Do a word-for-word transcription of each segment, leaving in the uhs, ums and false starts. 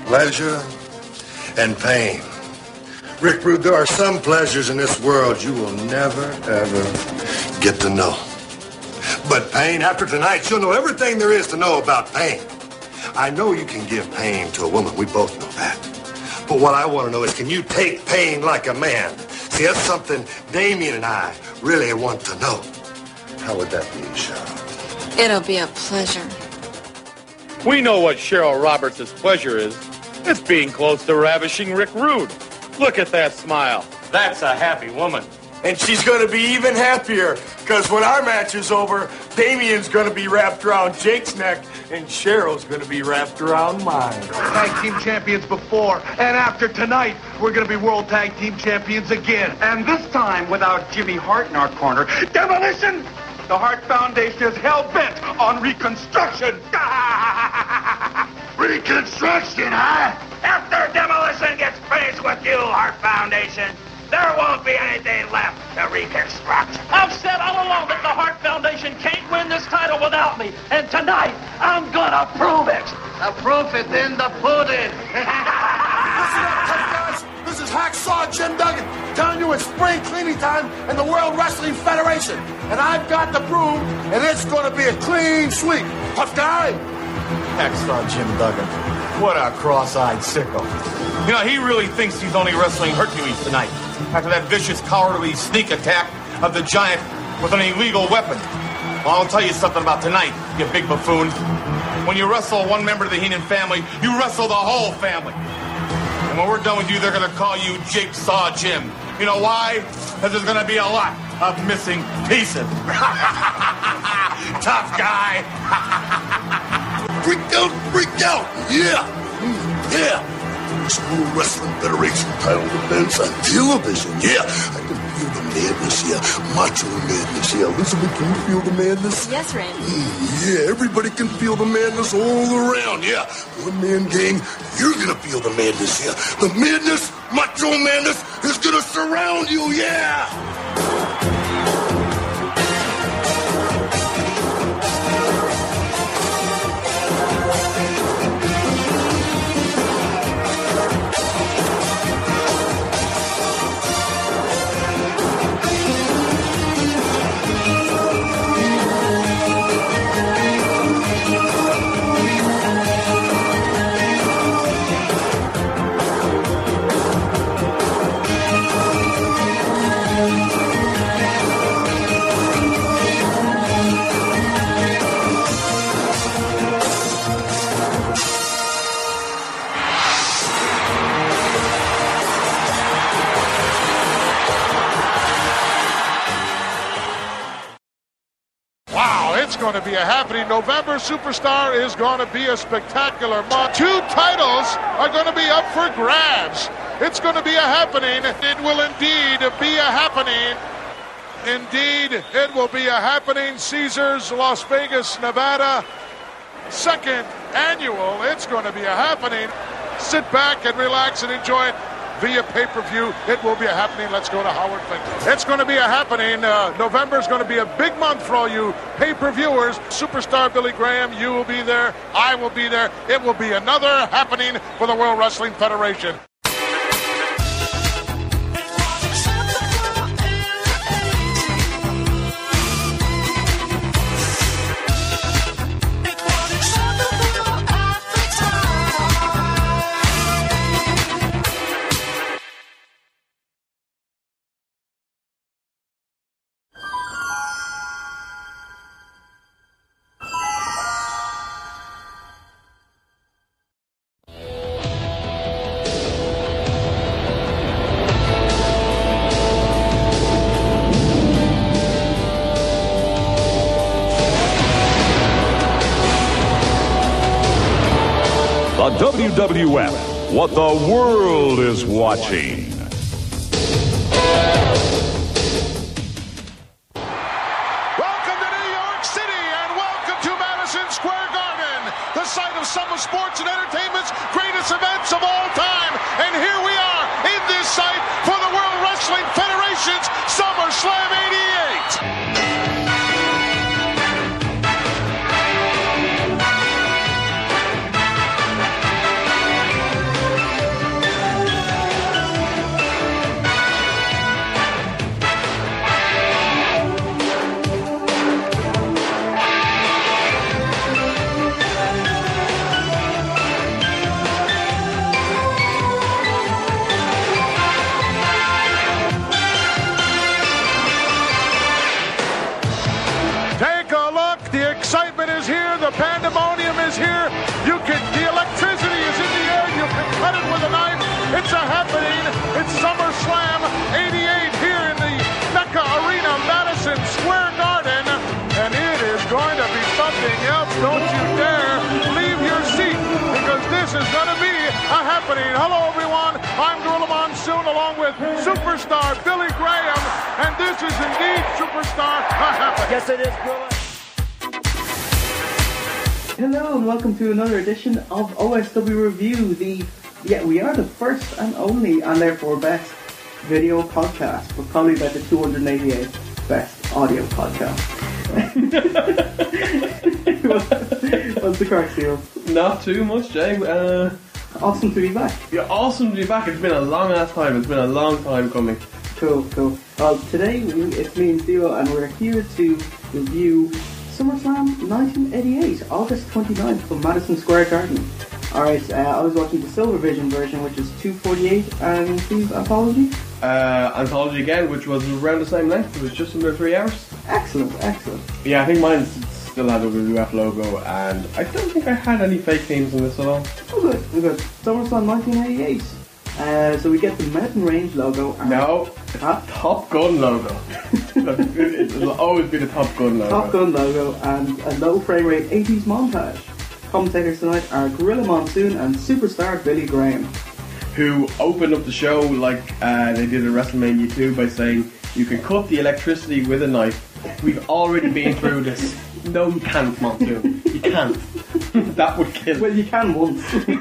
Pleasure and pain. Rick Rude, there are some pleasures in this world you will never, ever get to know. But pain, after tonight, you'll know everything there is to know about pain. I know you can give pain to a woman. We both know that. But what I want to know is, can you take pain like a man? See, that's something Damien and I really want to know. How would that be, Cheryl? It'll be a pleasure. We know what Cheryl Roberts' pleasure is. It's being close to ravishing Rick Rude. Look at that smile. That's a happy woman. And she's going to be even happier, because when our match is over, Damien's going to be wrapped around Jake's neck, and Cheryl's going to be wrapped around mine. Tag team champions before, and after tonight, we're going to be world tag team champions again. And this time, without Jimmy Hart in our corner, Demolition! The Hart Foundation is hell-bent on reconstruction. Reconstruction, huh? After Demolition gets finished with you, Hart Foundation, there won't be anything left to reconstruct. I've said all along that the Hart Foundation can't win this title without me. And tonight, I'm gonna prove it. The proof is in the pudding. Listen up, tough guys. This is Hacksaw Jim Duggan telling you it's spring cleaning time in the World Wrestling Federation. And I've got the broom, and it's gonna be a clean sweep. Tough guy. Hacksaw Jim Duggan. What a cross-eyed sicko. You know, he really thinks he's only wrestling Hercules tonight, after that vicious, cowardly sneak attack of the Giant with an illegal weapon. Well, I'll tell you something about tonight, you big buffoon. When you wrestle one member of the Heenan family, you wrestle the whole family. And when we're done with you, they're going to call you Jake Saw Jim. You know why? Because there's going to be a lot of missing pieces. Tough guy. Freak out, freak out. Yeah. Yeah. World Wrestling Federation title defense on television. Yeah. I can feel the madness here. Macho madness here. Elizabeth, can you feel the madness? Yes, Randy. Mm, yeah, everybody can feel the madness all around. Yeah. One man gang, you're gonna feel the madness here. The madness, macho madness, is gonna surround you. Yeah. It's going to be a happening. November Superstar is going to be a spectacular month. Two titles are going to be up for grabs. It's going to be a happening. It will indeed be a happening. Indeed, it will be a happening. Caesars, Las Vegas, Nevada. Second annual. It's going to be a happening. Sit back and relax and enjoy it via pay-per-view. It will be a happening. Let's go to Howard Finkel. It's going to be a happening. Uh, November is going to be a big month for all you pay-per-viewers. Superstar Billy Graham, you will be there. I will be there. It will be another happening for the World Wrestling Federation. The W W F, what the world is watching. Welcome to New York City and welcome to Madison Square Garden, the site of some of sports and entertainment's greatest events of all time. And here we are in this site for the World Wrestling Federation's SummerSlam eighty-eight. I'm Gorilla Monsoon along with superstar Billy Graham, and this is indeed Superstar a Happening. Yes, it is, Gorilla. Hello and welcome to another edition of O S W Review. The yeah, we are the first and only and therefore best video podcast, but probably about the two hundred eighty-eighth best audio podcast. What's the crack, Steve? Not too much, Jay. Uh, awesome to be back. Yeah, awesome to be back. It's been a long ass time. It's been a long time coming. Cool, cool. Well, today we, it's me and Steve, and we're here to review SummerSlam nineteen eighty-eight, August twenty-ninth from Madison Square Garden. Alright, uh, I was watching the Silver Vision version, which is two forty-eight, and Steve, Anthology? Uh, Anthology again, which was around the same length. It was just under three hours. Excellent, excellent. Yeah, I think mine still had a W W F logo, and I don't think I had any fake themes in this at all. Oh good, oh good. SummerSlam nineteen eighty-eight. Uh, so we get the Mountain Range logo. And no, huh? Top Gun logo. It'll always be the Top Gun logo. Top Gun logo and a low frame rate eighties montage. Commentators tonight are Gorilla Monsoon and superstar Billy Graham, who opened up the show like uh, they did at WrestleMania two by saying, you can cut the electricity with a knife. We've already been through this. No, you can't, Monsoon. You can't. That would kill. Well, you can once.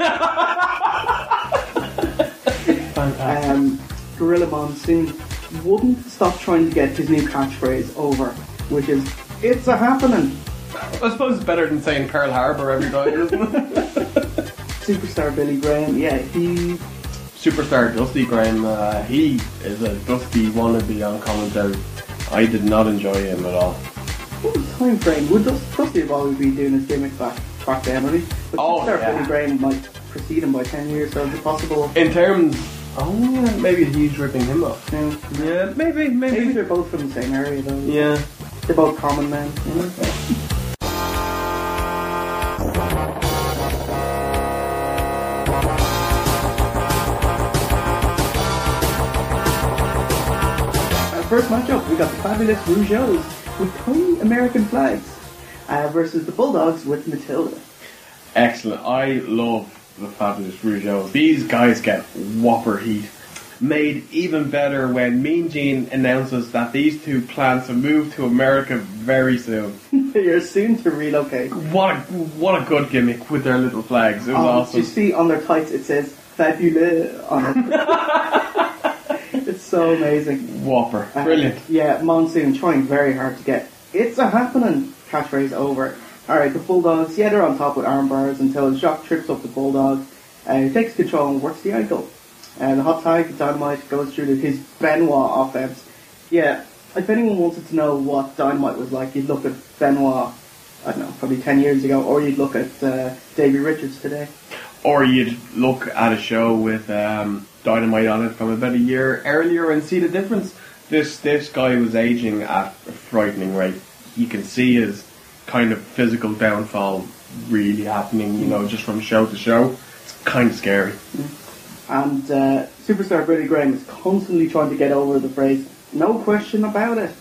um, Gorilla Monsoon wouldn't stop trying to get his new catchphrase over, which is, it's a happening. I suppose it's better than saying Pearl Harbor every time, isn't it? Superstar Billy Graham, yeah, he... Superstar Dusty Graham, uh, he is a Dusty wannabe on commentary. I did not enjoy him at all. What was the time frame? Would Dusty have always been doing his gimmick back, back then, would he? But oh, Superstar yeah. Billy Graham might precede him by ten years, so is it possible? In terms... Oh, yeah, maybe he's ripping him off. Yeah, yeah maybe, maybe. Maybe they're both from the same area, though. Yeah. They're both common men, you know? First matchup, we got the Fabulous Rougeaus with tiny American flags uh, versus the Bulldogs with Matilda. Excellent. I love the Fabulous Rougeaus. These guys get whopper heat. Made even better when Mean Gene announces that these two plan to move to America very soon. You're soon to relocate. What a, what a good gimmick with their little flags. It was um, awesome. You see on their tights it says Fabulous on it. It's so amazing. Whopper. Brilliant. Uh, yeah, Monsoon trying very hard to get it's a happening catchphrase over. Alright, the Bulldogs, yeah, they're on top with arm bars until Jacques trips up the Bulldog. Uh, he takes control and works the ankle. And uh, the hot tag, Dynamite goes through to his Benoit offense. Yeah, if anyone wanted to know what Dynamite was like, you'd look at Benoit, I don't know, probably ten years ago, or you'd look at uh, Davey Richards today. Or you'd look at a show with um, Dynamite on it from about a year earlier and see the difference. This this guy was aging at a frightening rate. You can see his kind of physical downfall really happening, you know, just from show to show. It's kind of scary. Mm. And uh, Superstar Billy Graham is constantly trying to get over the phrase, no question about it.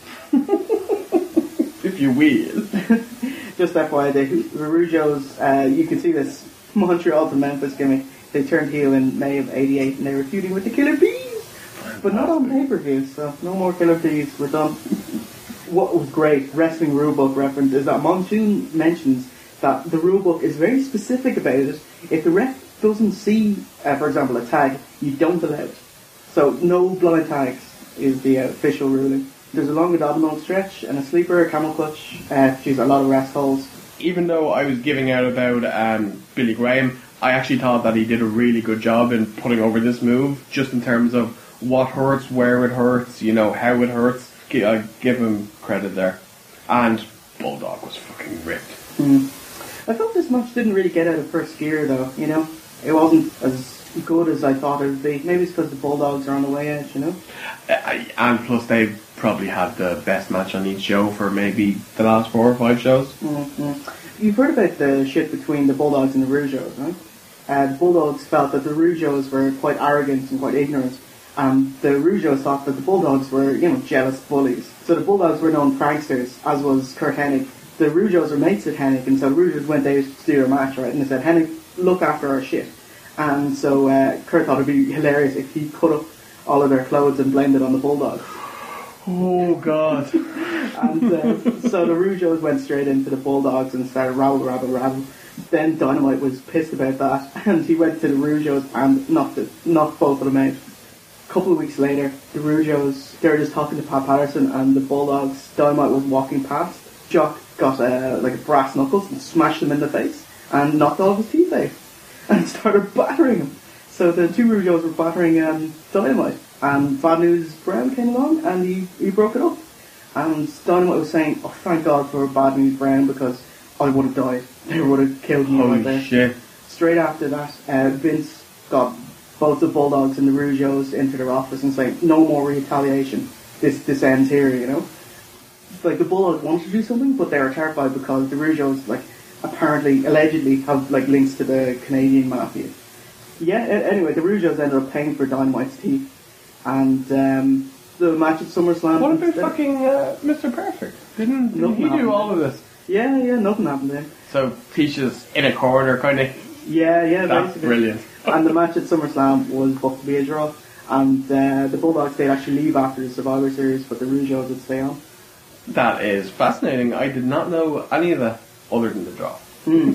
If you will. Just F Y I, the, the Rougeaus, uh, you can see this Montreal to Memphis gimmick. They turned heel in May of eighty-eight and they were feuding with the Killer Bees. But not on pay-per-view, so no more Killer Bees. We're done. What was great, wrestling rulebook reference, is that Monsoon mentions that the rulebook is very specific about it. If the ref doesn't see, uh, for example, a tag, you don't allow it. So no blind tags is the uh, official ruling. There's a long abdominal stretch and a sleeper, a camel clutch. Uh, geez, a lot of rest holds. Even though I was giving out about um, Billy Graham, I actually thought that he did a really good job in putting over this move, just in terms of what hurts, where it hurts, you know, how it hurts. I give him credit there. And Bulldog was fucking ripped. Mm. I felt this match didn't really get out of first gear, though, you know? It wasn't as good as I thought it would be. Maybe it's because the Bulldogs are on the way edge, you know? Uh, and plus they probably had the best match on each show for maybe the last four or five shows. Mm-hmm. You've heard about the shit between the Bulldogs and the Rougeaus, right? Uh, the Bulldogs felt that the Rougeaus were quite arrogant and quite ignorant. And the Rougeaus thought that the Bulldogs were, you know, jealous bullies. So the Bulldogs were known pranksters, as was Kurt Hennig. The Rougeaus were mates with Hennig, and so the Rougeaus went out to do their match, right? And they said, Hennig, look after our shit. And so uh, Kurt thought it'd be hilarious if he cut up all of their clothes and blamed it on the Bulldogs. Oh, God. And uh, so the Rougeaus went straight into the Bulldogs and started rabble, rabble, rabble. Then Dynamite was pissed about that, and he went to the Rougeaus and knocked, it, knocked both of them out. A couple of weeks later, the Rougeaus, they were just talking to Pat Patterson, and the Bulldogs, Dynamite was walking past. Jock got uh, like a brass knuckles and smashed him in the face and knocked all of his teeth out and started battering him. So the two Rougeaus were battering um, Dynamite, and Bad News Brown came along and he, he broke it up. And Dynamite was saying, oh, thank God for Bad News Brown, because I would have died. They would have killed me Holy right there. shit. Straight after that, uh, Vince got both the Bulldogs and the Rougeaus into their office and saying, no more retaliation. This this ends here, you know. Like, the Bulldogs wanted to do something, but they were terrified because the Rougeaus, like, apparently, allegedly, have, like, links to the Canadian Mafia. Yeah, anyway, the Rougeaus ended up paying for Dynamite's teeth. And um, the match at SummerSlam... What about fucking uh, Mister Perfect? Didn't, didn't he do all of this? Yeah, yeah, nothing happened to him. So, Tisha's in a corner, kind of... Yeah, yeah, That's basically. brilliant. And the match at SummerSlam was booked to be a draw. And uh, the Bulldogs, they'd actually leave after the Survivor Series, but the Rougeaus would stay on. That is fascinating. I did not know any of that other than the draw. Mm.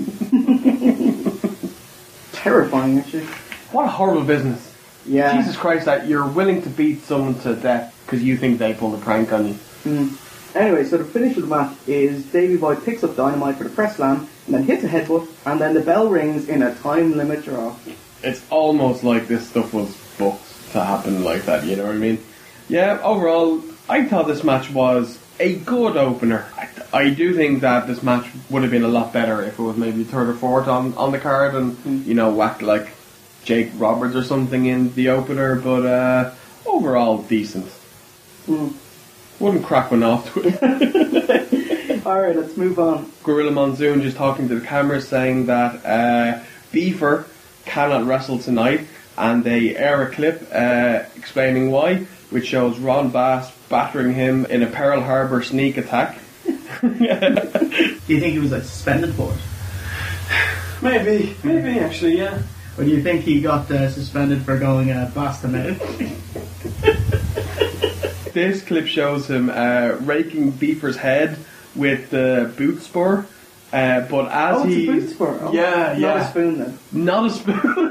Terrifying, actually. What a horrible business. Yeah. Jesus Christ, that you're willing to beat someone to death because you think they pulled a prank on you. Mm. Anyway, so the finish of the match is Davey Boy picks up Dynamite for the press slam and then hits a headbutt, and then the bell rings in a time limit draw. It's almost like this stuff was booked to happen like that, you know what I mean? Yeah, overall, I thought this match was a good opener. I, I do think that this match would have been a lot better if it was maybe third or fourth on, on the card and, mm. you know, whacked like Jake Roberts or something in the opener, but uh, overall decent. Mm. Wouldn't crack one off to it. Alright, let's move on. Gorilla Monsoon just talking to the camera saying that uh, Beaver cannot wrestle tonight, and they air a clip uh, explaining why, which shows Ron Bass battering him in a Pearl Harbor sneak attack. Do you think he was like suspended for it? Maybe, maybe actually, yeah. Or do you think he got uh, suspended for going uh, Boston out? This clip shows him uh, raking Beaver's head with the boot spur, uh, but as oh, it's he a boot spur. Oh, yeah, not yeah, a spoon then. Not a spoon.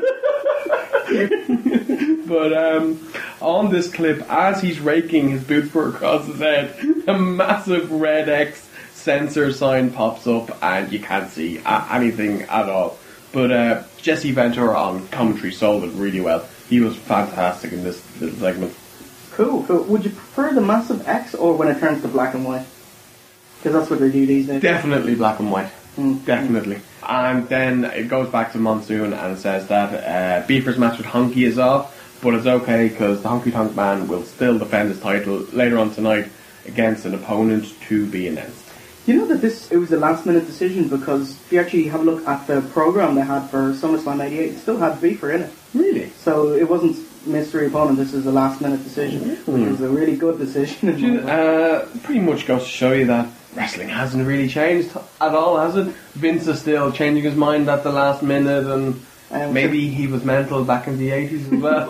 But um, on this clip, as he's raking his boot spur across his head, a massive red X sensor sign pops up, and you can't see a- anything at all. But uh, Jesse Ventura on commentary sold it really well. He was fantastic in this little segment. Cool, cool. Would you prefer the massive X or when it turns to black and white? Because that's what they do these days. Definitely black and white. Mm. Definitely. And then it goes back to Monsoon and it says that uh, Beaver's match with Honky is off, but it's okay because the Honky Tonk Man will still defend his title later on tonight against an opponent to be announced. You know that this it was a last minute decision, because if you actually have a look at the program they had for SummerSlam eighty-eight, it still had Beaver in it. Really? So it wasn't mystery opponent, this is a last minute decision, mm-hmm. which was a really good decision. You, uh, pretty much goes to show you that wrestling hasn't really changed at all, has it? Vince is still changing his mind at the last minute, and um, maybe he was mental back in the eighties as well.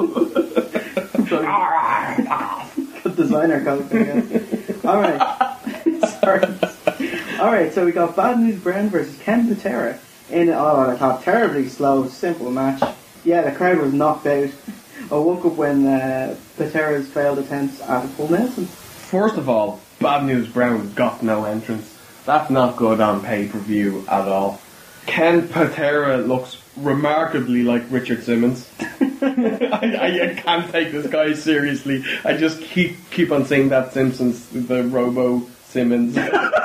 Good designer coat again. Alright. Sorry. Alright, so we got Bad News Brown versus Ken Patera in, oh, I thought, terribly slow, simple match. Yeah, the crowd was knocked out. I woke up when uh, Patera's failed attempts at a full Nelson. First of all, Bad News Brown got no entrance. That's not good on pay-per-view at all. Ken Patera looks remarkably like Richard Simmons. I, I, I can't take this guy seriously. I just keep keep on saying that Simpsons, the Robo Simmons.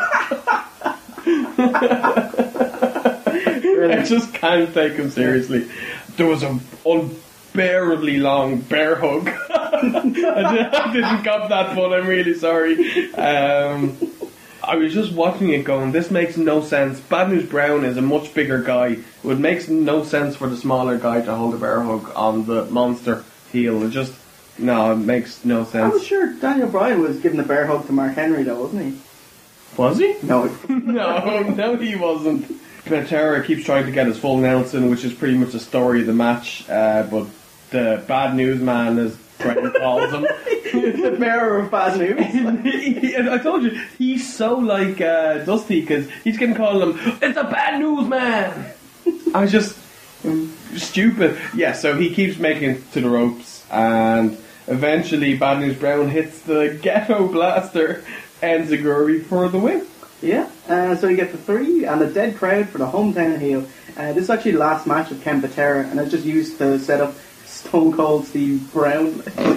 Really? I just can't take him seriously. There was an unbearably long bear hug. I, did, I didn't cop that, but I'm really sorry. Um, I was just watching it going, this makes no sense. Bad News Brown is a much bigger guy. It would make no sense for the smaller guy to hold a bear hug on the monster heel. It just, no, it makes no sense. I was sure Daniel Bryan was giving a bear hug to Mark Henry though, wasn't he? Was he? No. no, no he wasn't. Pantera keeps trying to get his full announcing, which is pretty much the story of the match, uh, but the bad news man, as Brendan calls him, the bearer of bad news. he, he, I told you, he's so like uh, Dusty, because he's getting called him, it's a bad news man. I was just stupid. Yeah, so he keeps making it to the ropes, and eventually Bad News Brown hits the Ghetto Blaster Enziguri for the win. Yeah, uh, so you get the three and a dead crowd for the hometown heel. Uh, this is actually the last match of Ken Patera, and I just used to set up Stone Cold Steve Brown.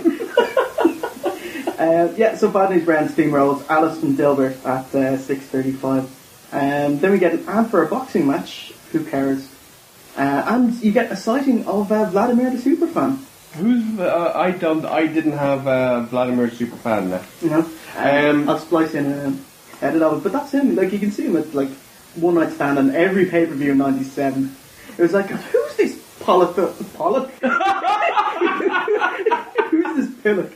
uh, yeah, so Bad News Brown steamrolls Alison Dilbert at uh, six thirty-five. Um, then we get an ad for a boxing match. Who cares? Uh, and you get a sighting of uh, Vladimir the Superfan. Who's uh, I don't I didn't have uh, Vladimir the Superfan there. You know, um, um, I'll splice in a edit of it, but that's him. Like you can see him at like One Night Stand on every pay per view in ninety-seven. It was like, who's this Pollock? Pollock? Who's this Pillock?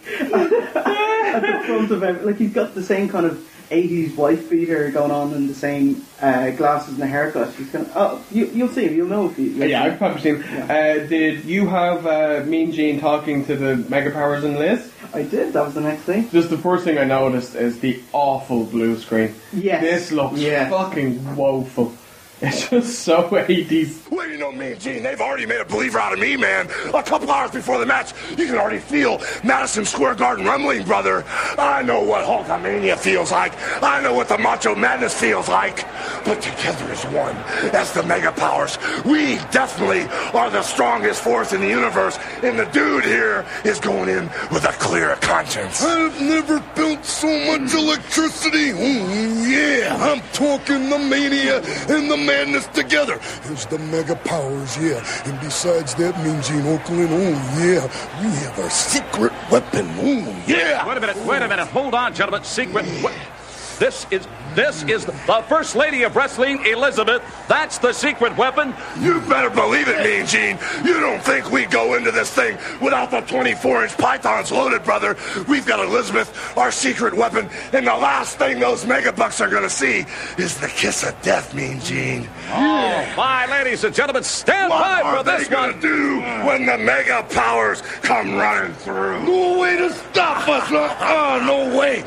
At the front of every, like he's got the same kind of eighties wife beater going on and the same uh, glasses and a haircut. He's kind of, oh, you, you'll see him. You'll know if you. Yeah, I've probably seen him. Yeah. Uh, did you have uh, Mean Gene talking to the Mega Powers and Liz? I did. That was the next thing. Just the first thing I noticed is the awful blue screen. Yes. This looks yes. fucking woeful. It's just so eighties. Well, you know, Mean Gene, they've already made a believer out of me, man. A couple hours before the match, you can already feel Madison Square Garden rumbling, brother. I know what Hulkamania feels like. I know what the Macho Madness feels like. But together as one, as the Mega Powers, we definitely are the strongest force in the universe. And the dude here is going in with a clear conscience. I've never felt so much electricity. Ooh, yeah, I'm talking the mania and the madness together. There's the Mega Powers, yeah. And besides that, Mean Gene Oakland, oh yeah, we have our secret weapon. Ooh, yeah. Wait a minute, wait a minute. Hold on, gentlemen. Secret we- This is this is the First Lady of Wrestling, Elizabeth. That's the secret weapon. You better believe it, Mean Gene. You don't think we go into this thing without the twenty-four inch pythons loaded, brother. We've got Elizabeth, our secret weapon, and the last thing those megabucks are going to see is the kiss of death, Mean Gene. Oh, my ladies and gentlemen, stand what by for this one. What are they going to do when the Mega Powers come running through? No way to stop us. No, oh, no way.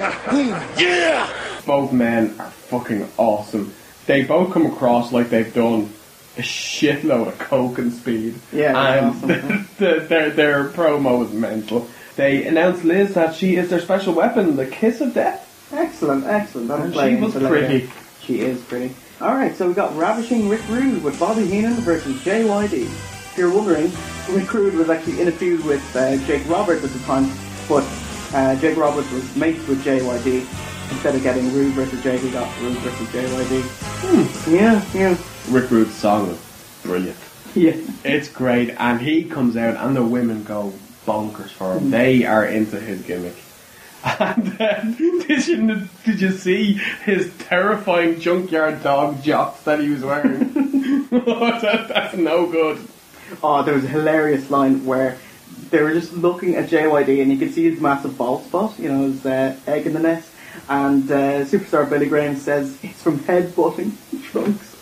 Yeah. Both men are fucking awesome. They both come across like they've done a shitload of coke and speed. Yeah, and awesome, yeah. the, their their promo is mental. They announced Liz that she is their special weapon, the kiss of death. Excellent, excellent. And she was pretty. She is pretty. All right, so we got Ravishing Rick Rude with Bobby Heenan versus J Y D. If you're wondering, Rick Rude was actually in a feud with uh, Jake Roberts at the time, but uh, Jake Roberts was mates with J Y D. Instead of getting Rude versus J, we got Rude versus J Y D. Hmm. Yeah, yeah. Rick Rude's song is brilliant. Yeah. It's great, and he comes out and the women go bonkers for him. Mm. They are into his gimmick. And then, did you, did you see his terrifying junkyard dog jocks that he was wearing? that, that's no good. Oh, there was a hilarious line where they were just looking at J Y D and you could see his massive bald spot, you know, his uh, egg in the nest. And uh, superstar Billy Graham says it's from headbutting trunks.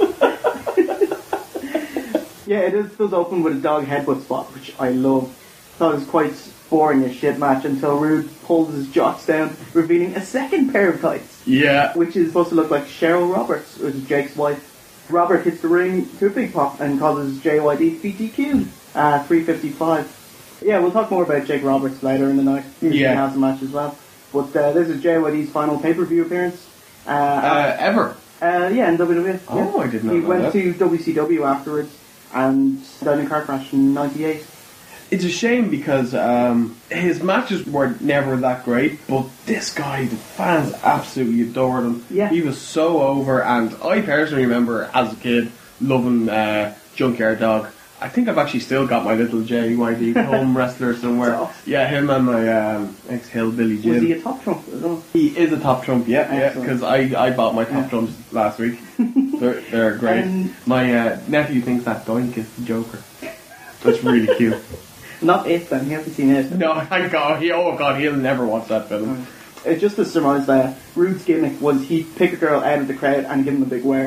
Yeah, it is, does open with a dog headbutt spot, which I love. Thought it was quite boring as shit match until Rude pulls his jocks down, revealing a second pair of tights. Yeah. Which is supposed to look like Cheryl Roberts, which is Jake's wife. Robert hits the ring to a big pop and causes J Y D to be D Q'd. Uh, three fifty-five. Yeah, we'll talk more about Jake Roberts later in the night. Yeah. He has a match as well. But uh, this is J Y D's final pay-per-view appearance. Uh, uh, ever? Uh, yeah, in W W F. Oh, yeah. I did not He know went that. to W C W afterwards and died in a car crash in ninety-eight. It's a shame because um, his matches were never that great, but this guy, the fans absolutely adored him. Yeah. He was so over, and I personally remember as a kid loving uh, Junkyard Dog. I think I've actually still got my little J Y D home wrestler somewhere. Awesome. Yeah, him and my um, ex-hillbilly Jim. Was he a top trump as well? He is a top trump, yeah, yeah. Excellent. Because I, I bought my top Yeah. trumps last week. they're, they're great. Um, my uh, nephew thinks that Doink is the Joker. That's really cute. Not it then, he hasn't seen it. No, thank God. He, oh God, he'll never watch that film. Uh, just to surmise that, Rude's gimmick was he'd pick a girl out of the crowd and give him a big wear.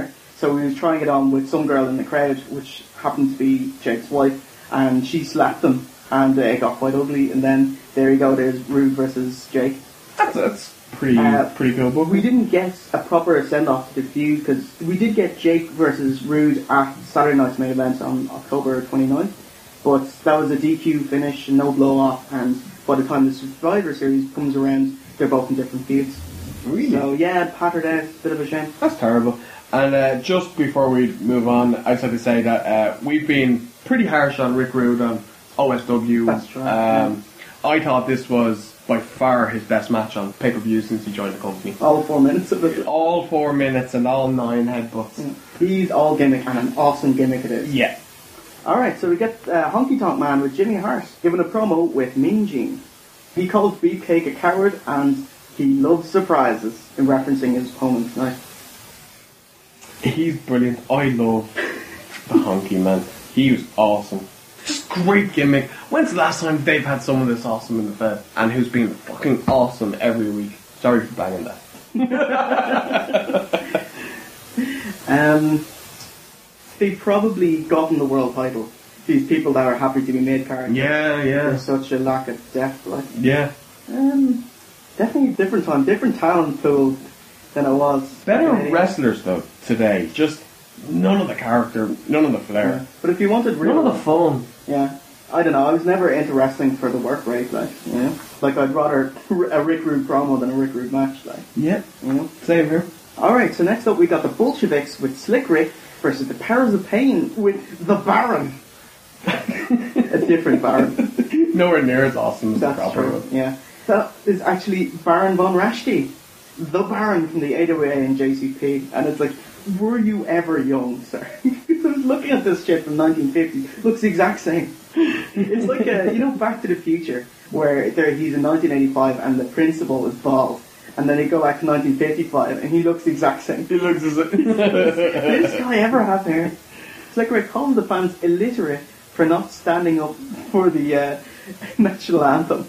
So he was trying it on with some girl in the crowd, which happened to be Jake's wife, and she slapped him, and uh, it got quite ugly. And then there you go, there's Rude versus Jake. That's, that's pretty uh, pretty cool. But we didn't get a proper send-off to the feud, because we did get Jake versus Rude at Saturday night's main event on October twenty-ninth, but that was a D Q finish, no blow-off, and by the time the Survivor Series comes around, they're both in different feuds. Really? So yeah, pattered out, bit of a shame. That's terrible. And uh, just before we move on, I'd like to say that uh, we've been pretty harsh on Rick Rude on O S W. That's right. Um, I thought this was by far his best match on pay-per-view since he joined the company. All four minutes of it. All four minutes and all nine headbutts. Yeah. He's all gimmick, and an awesome gimmick it is. Yeah. Alright, so we get uh, Honky Tonk Man with Jimmy Hart giving a promo with Mean Gene. He calls Beefcake a coward, and he loves surprises, in referencing his opponent tonight. He's brilliant. I love the Honky Man. He was awesome. Just great gimmick. When's the last time they've had someone this awesome in the Fed? And who's been fucking awesome every week? Sorry for banging that. um, they've probably gotten the world title. These people that are happy to be made card. Yeah, yeah. There's such a lack of depth. Like. Yeah. Um, definitely a different time, different talent pool than it was. Better wrestlers though today. Just none of the character, none of the flair. Yeah. But if you wanted real, none of the fun. Yeah. I don't know. I was never into wrestling for the work rate. Like, you know, like I'd rather a Rick Rude promo than a Rick Rude match. Like, yeah. You know. Same here. All right. So next up we got the Bolsheviks with Slick Rick versus the Powers of Pain with the Baron. A different Baron. Nowhere near as awesome as That's the proper true. one. Yeah. That is actually Baron von Raschke, the Baron from the A W A and J C P, and it's like, were you ever young, sir? I was looking at this shit from nineteen fifty. Looks the exact same. It's like a, you know, Back to the Future, where there he's in nineteen eighty-five and the principal is bald, and then they go back to nineteen fifty-five and he looks the exact same. He looks as if Did this guy ever have hair? It's like we're calling the fans illiterate for not standing up for the uh, national anthem.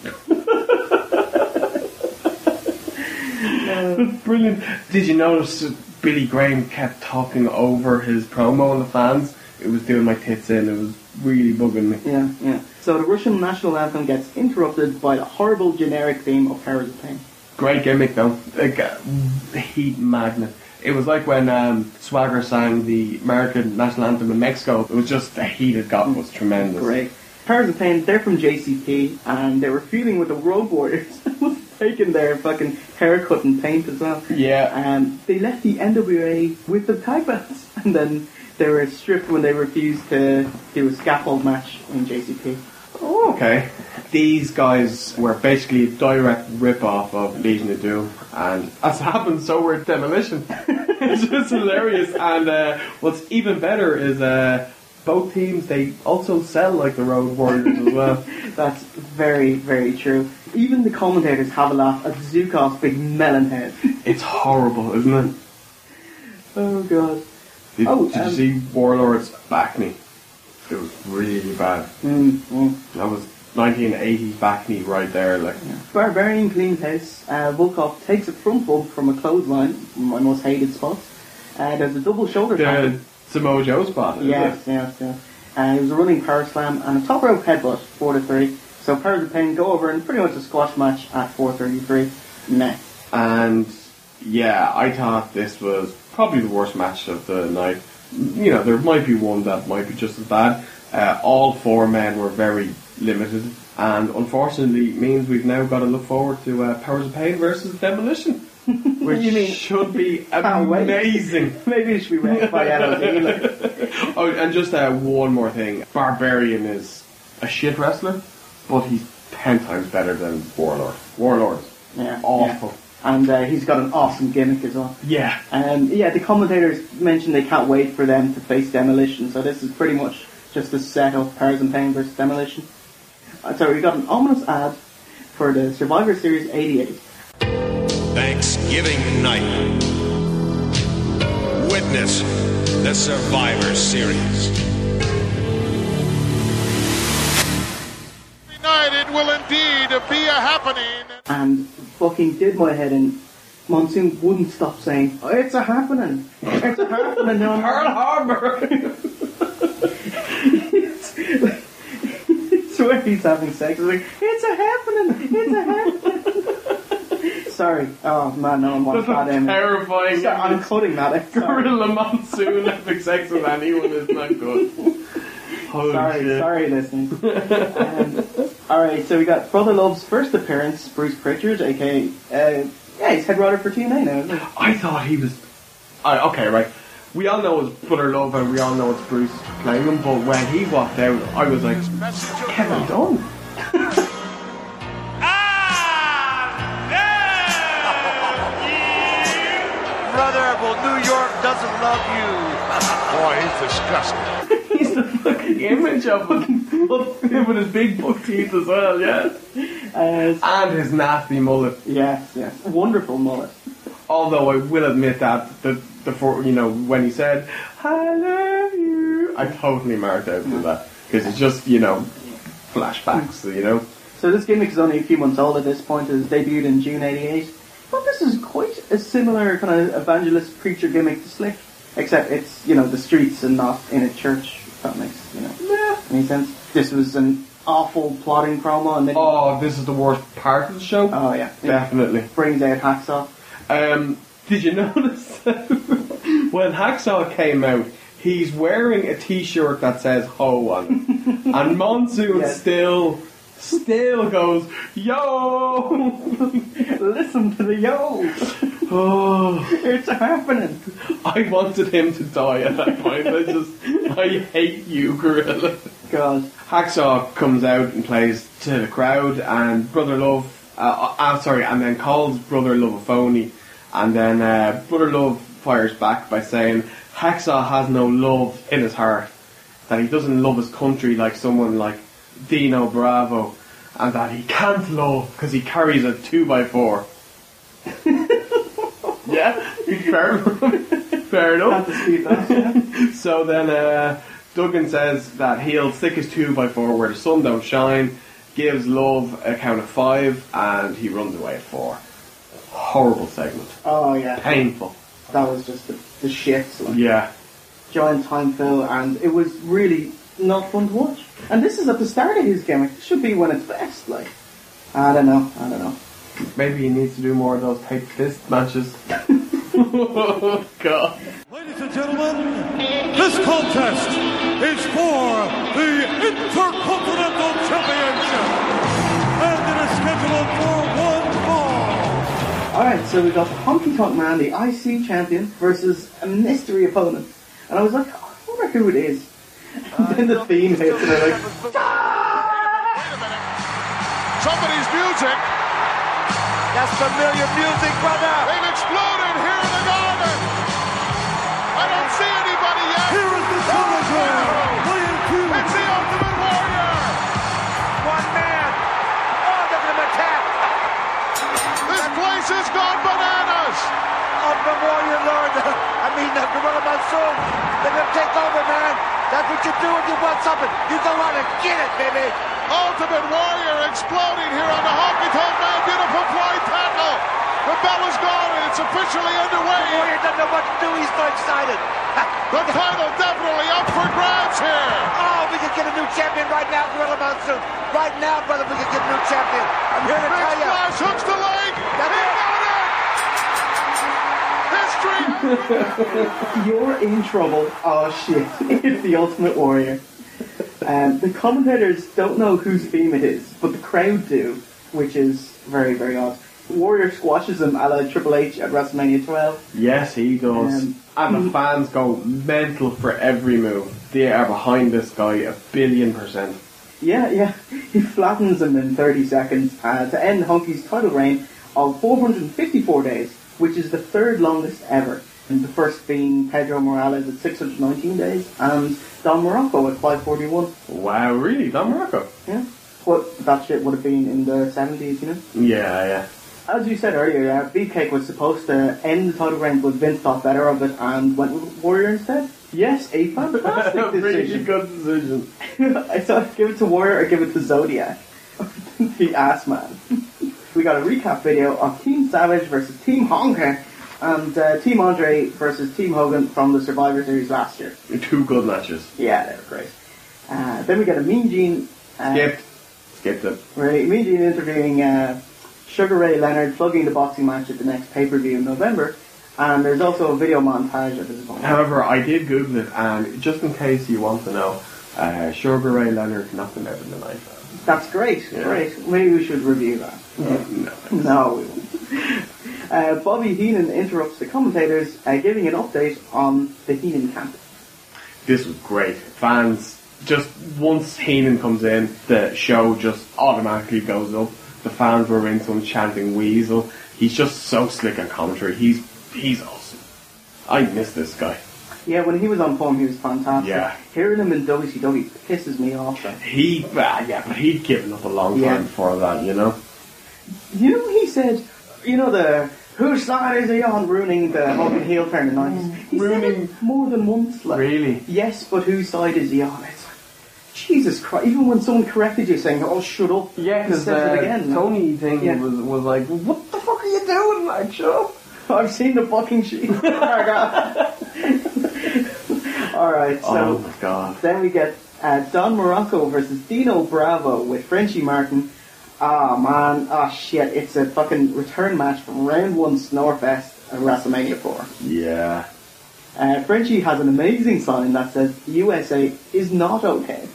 That's brilliant. Did you notice that Billy Graham kept talking over his promo on the fans? It was doing my tits in. It was really bugging me. Yeah, yeah. So the Russian national anthem gets interrupted by the horrible generic theme of Powers of Pain. Great gimmick though. Like a heat magnet. It was like when um, Swagger sang the American national anthem in Mexico. It was just the heat it got was tremendous. Great. Powers of Pain, they're from J C P, and they were feuding with the Road Warriors. Taking their fucking haircut and paint as well. Yeah. And they left the N W A with the tag belts, and then they were stripped when they refused to do a scaffold match in J C P. Oh, okay. These guys were basically a direct rip-off of Legion of Doom, and as happened, so were Demolition. It's just hilarious. And uh, what's even better is uh, both teams, they also sell like the Road Warriors as well. That's very, very true. Even the commentators have a laugh at Zukav's big melon head. It's horrible, isn't it? Oh, God. Did, oh, did um, you see Warlord's back knee? It was really bad. Mm, mm. That was nineteen eighties back knee right there. Like yeah. Barbarian cleans house. Uh, Volkov takes a front bump from a clothesline, my most hated spot. Uh, there's a double shoulder the tap. Samoa Joe spot. Yes, it? yes, yes. Uh, it was a running power slam and a top rope headbutt, four to three. So Powers of Pain go over in pretty much a squash match at four thirty-three. Nah. And yeah, I thought this was probably the worst match of the night. You know, there might be one that might be just as bad. Uh, all four men were very limited, and unfortunately means we've now got to look forward to uh, Powers of Pain versus Demolition, which you mean, should be amazing. Maybe it should be read by L O D. Oh, and just uh, one more thing. Barbarian is a shit wrestler, but he's ten times better than Warlord. Warlord. Yeah. Awful. Yeah. And uh, he's got an awesome gimmick as well. Yeah. Um, yeah, the commentators mentioned they can't wait for them to face Demolition, so this is pretty much just a set of Powers and Pain versus Demolition. Uh, so we got an ominous ad for the Survivor Series eighty-eight. Thanksgiving night. Witness the Survivor Series. Tonight it will indeed be a happening. And fucking did my head in. Monsoon wouldn't stop saying, oh, it's a happening. It's a happening. No, Pearl Harbor. it's, it's where he's having sex. It's like, it's a happening. It's a happening. Sorry. Oh, man, no one wants that in. Terrifying. So I'm cutting that out. Gorilla Monsoon having sex with anyone is not good. Holy sorry, shit. sorry, listeners. um, Alright, so we got Brother Love's first appearance, Bruce Pritchard, aka, uh, yeah, he's head writer for T N A now, isn't he? I thought he was. Uh, okay, right. We all know it's Brother Love and we all know it's Bruce playing him, but when he walked out, I was like, Kevin Dunn. Brother, well, New York doesn't love you. Boy, he's disgusting. He's the fucking image of him. Him with his big buck teeth as well, yeah. Uh, and his nasty mullet. Yes, yes. Wonderful mullet. Although I will admit that the the for, you know when he said I love you, I totally marked out to that because it's just you know flashbacks, you know. So this gimmick is only a few months old at this point. It was debuted in June eighty-eight. But this is quite a similar kind of evangelist preacher gimmick to Slick, except it's you know the streets and not in a church. If that makes you know yeah. any sense. This was an awful plotting promo, and then oh, this is the worst part of the show. Oh yeah, definitely it brings out Hacksaw. Um, did you notice when Hacksaw came out, he's wearing a T-shirt that says "Ho" on it, and Monsoon yes. still, still goes "Yo." Listen to the yo. Oh, it's happening. I wanted him to die at that point. I just, I hate you, Gorilla. God. Hacksaw comes out and plays to the crowd, and Brother Love. Uh, uh, sorry, and then calls Brother Love a phony, and then uh, Brother Love fires back by saying Hacksaw has no love in his heart, that he doesn't love his country like someone like Dino Bravo, and that he can't love because he carries a two by four. Yeah, fair enough. Fair enough. So then uh, Duggan says that he'll stick his two by four where the sun don't shine, gives Love a count of five, and he runs away at four. Horrible segment. Oh yeah. Painful. That was just the, the shits. Like. Yeah. Giant time fill, and it was really not fun to watch. And this is at the start of his gimmick. It should be when it's best. Like, I don't know. I don't know. Maybe he needs to do more of those tight fist matches. Oh God. Ladies and gentlemen, this contest is for the Intercontinental Championship, and it is scheduled for one fall. Alright, so we got Honky Tonk Man, the I C champion, versus a mystery opponent. And I was like, I wonder who it is. And then the theme hits, and they're like, somebody's music. That's familiar music, brother. They've exploded here in the garden. I don't see anybody yet. Here is the challenger, William Q. It's the Ultimate Warrior. One man. Oh, look at him attack. This place has gone bananas. Ultimate Warrior, Lord. I mean, uh, Gorilla Monsoon. They're going to take over, man. That's what you do when you want something. You go out and get it, baby. Ultimate Warrior exploding here on the Honky Tonk Man. Beautiful fly tackle. The bell is gone and it's officially underway. The Warrior doesn't know what to do. He's so excited. The title definitely up for grabs here. Oh, we could get a new champion right now, Gorilla Monsoon. Right now, brother, we could get a new champion. I'm here to Big tell you. Splash hooks the leg. That's he got it. History. you're in trouble. Oh shit, it's the Ultimate Warrior. Um, the commentators don't know whose theme it is, but the crowd do, which is very, very odd. Warrior squashes him a la Triple H at WrestleMania twelve. Yes, he does. Um, and the fans go mental for every move. They are behind this guy a billion percent. Yeah, yeah. He flattens him in thirty seconds uh, to end Hunky's title reign of four hundred fifty-four days, which is the third longest ever. And the first being Pedro Morales at six hundred nineteen days, and Don Morocco at five forty-one. Wow, really? Don Morocco? Yeah. What that shit would have been in the seventies, you know? Yeah, yeah. As you said earlier, uh, Beefcake was supposed to end the title reign, but Vince thought better of it and went with Warrior instead. Yes, a fantastic decision. Really good decision. I thought, give it to Warrior or give it to Zodiac. The ass man. we got a recap video of Team Savage versus Team Honka and uh, Team Andre versus Team Hogan from the Survivor Series last year. Two good matches. Yeah, they were great. Uh, then we got a Mean Gene. Uh, Skipped. Skipped it. Right, Mean Gene interviewing uh, Sugar Ray Leonard, plugging the boxing match at the next pay-per-view in November. And there's also a video montage of his opponent. However, I did Google it, and just in case you want to know, uh, Sugar Ray Leonard knocked him out in the night. That's great, Yeah. great. Maybe we should review that. Yeah. No. No, we won't. Uh, Bobby Heenan interrupts the commentators, uh, giving an update on the Heenan camp. This was great. Fans, just once Heenan comes in, the show just automatically goes up. The fans were into him chanting Weasel. He's just so slick on commentary. He's he's awesome. I miss this guy. Yeah, when he was on form, he was fantastic. Yeah. Hearing him in W C W pisses me off. Though. He, uh, yeah, but he'd given up a long Yeah. time before that, you know? You know, he said, you know, the whose side is he on, ruining the Hogan heel turn in the nineties. He said it more than once. Like, Really? Yes, but whose side is he on? It's like, Jesus Christ. Even when someone corrected you saying, oh, shut up. Yeah, he because says uh, it again. like, Tony thing Yeah. was, was like, what the fuck are you doing? Like, shut up. I've seen the fucking sheet. Oh, God. Alright, so Oh my god. then we get uh, Don Morocco versus Dino Bravo with Frenchie Martin. Ah, man. Ah, shit. It's a fucking return match from round one Snorefest at WrestleMania four. Yeah. Uh, Frenchie has an amazing sign that says U S A is not okay.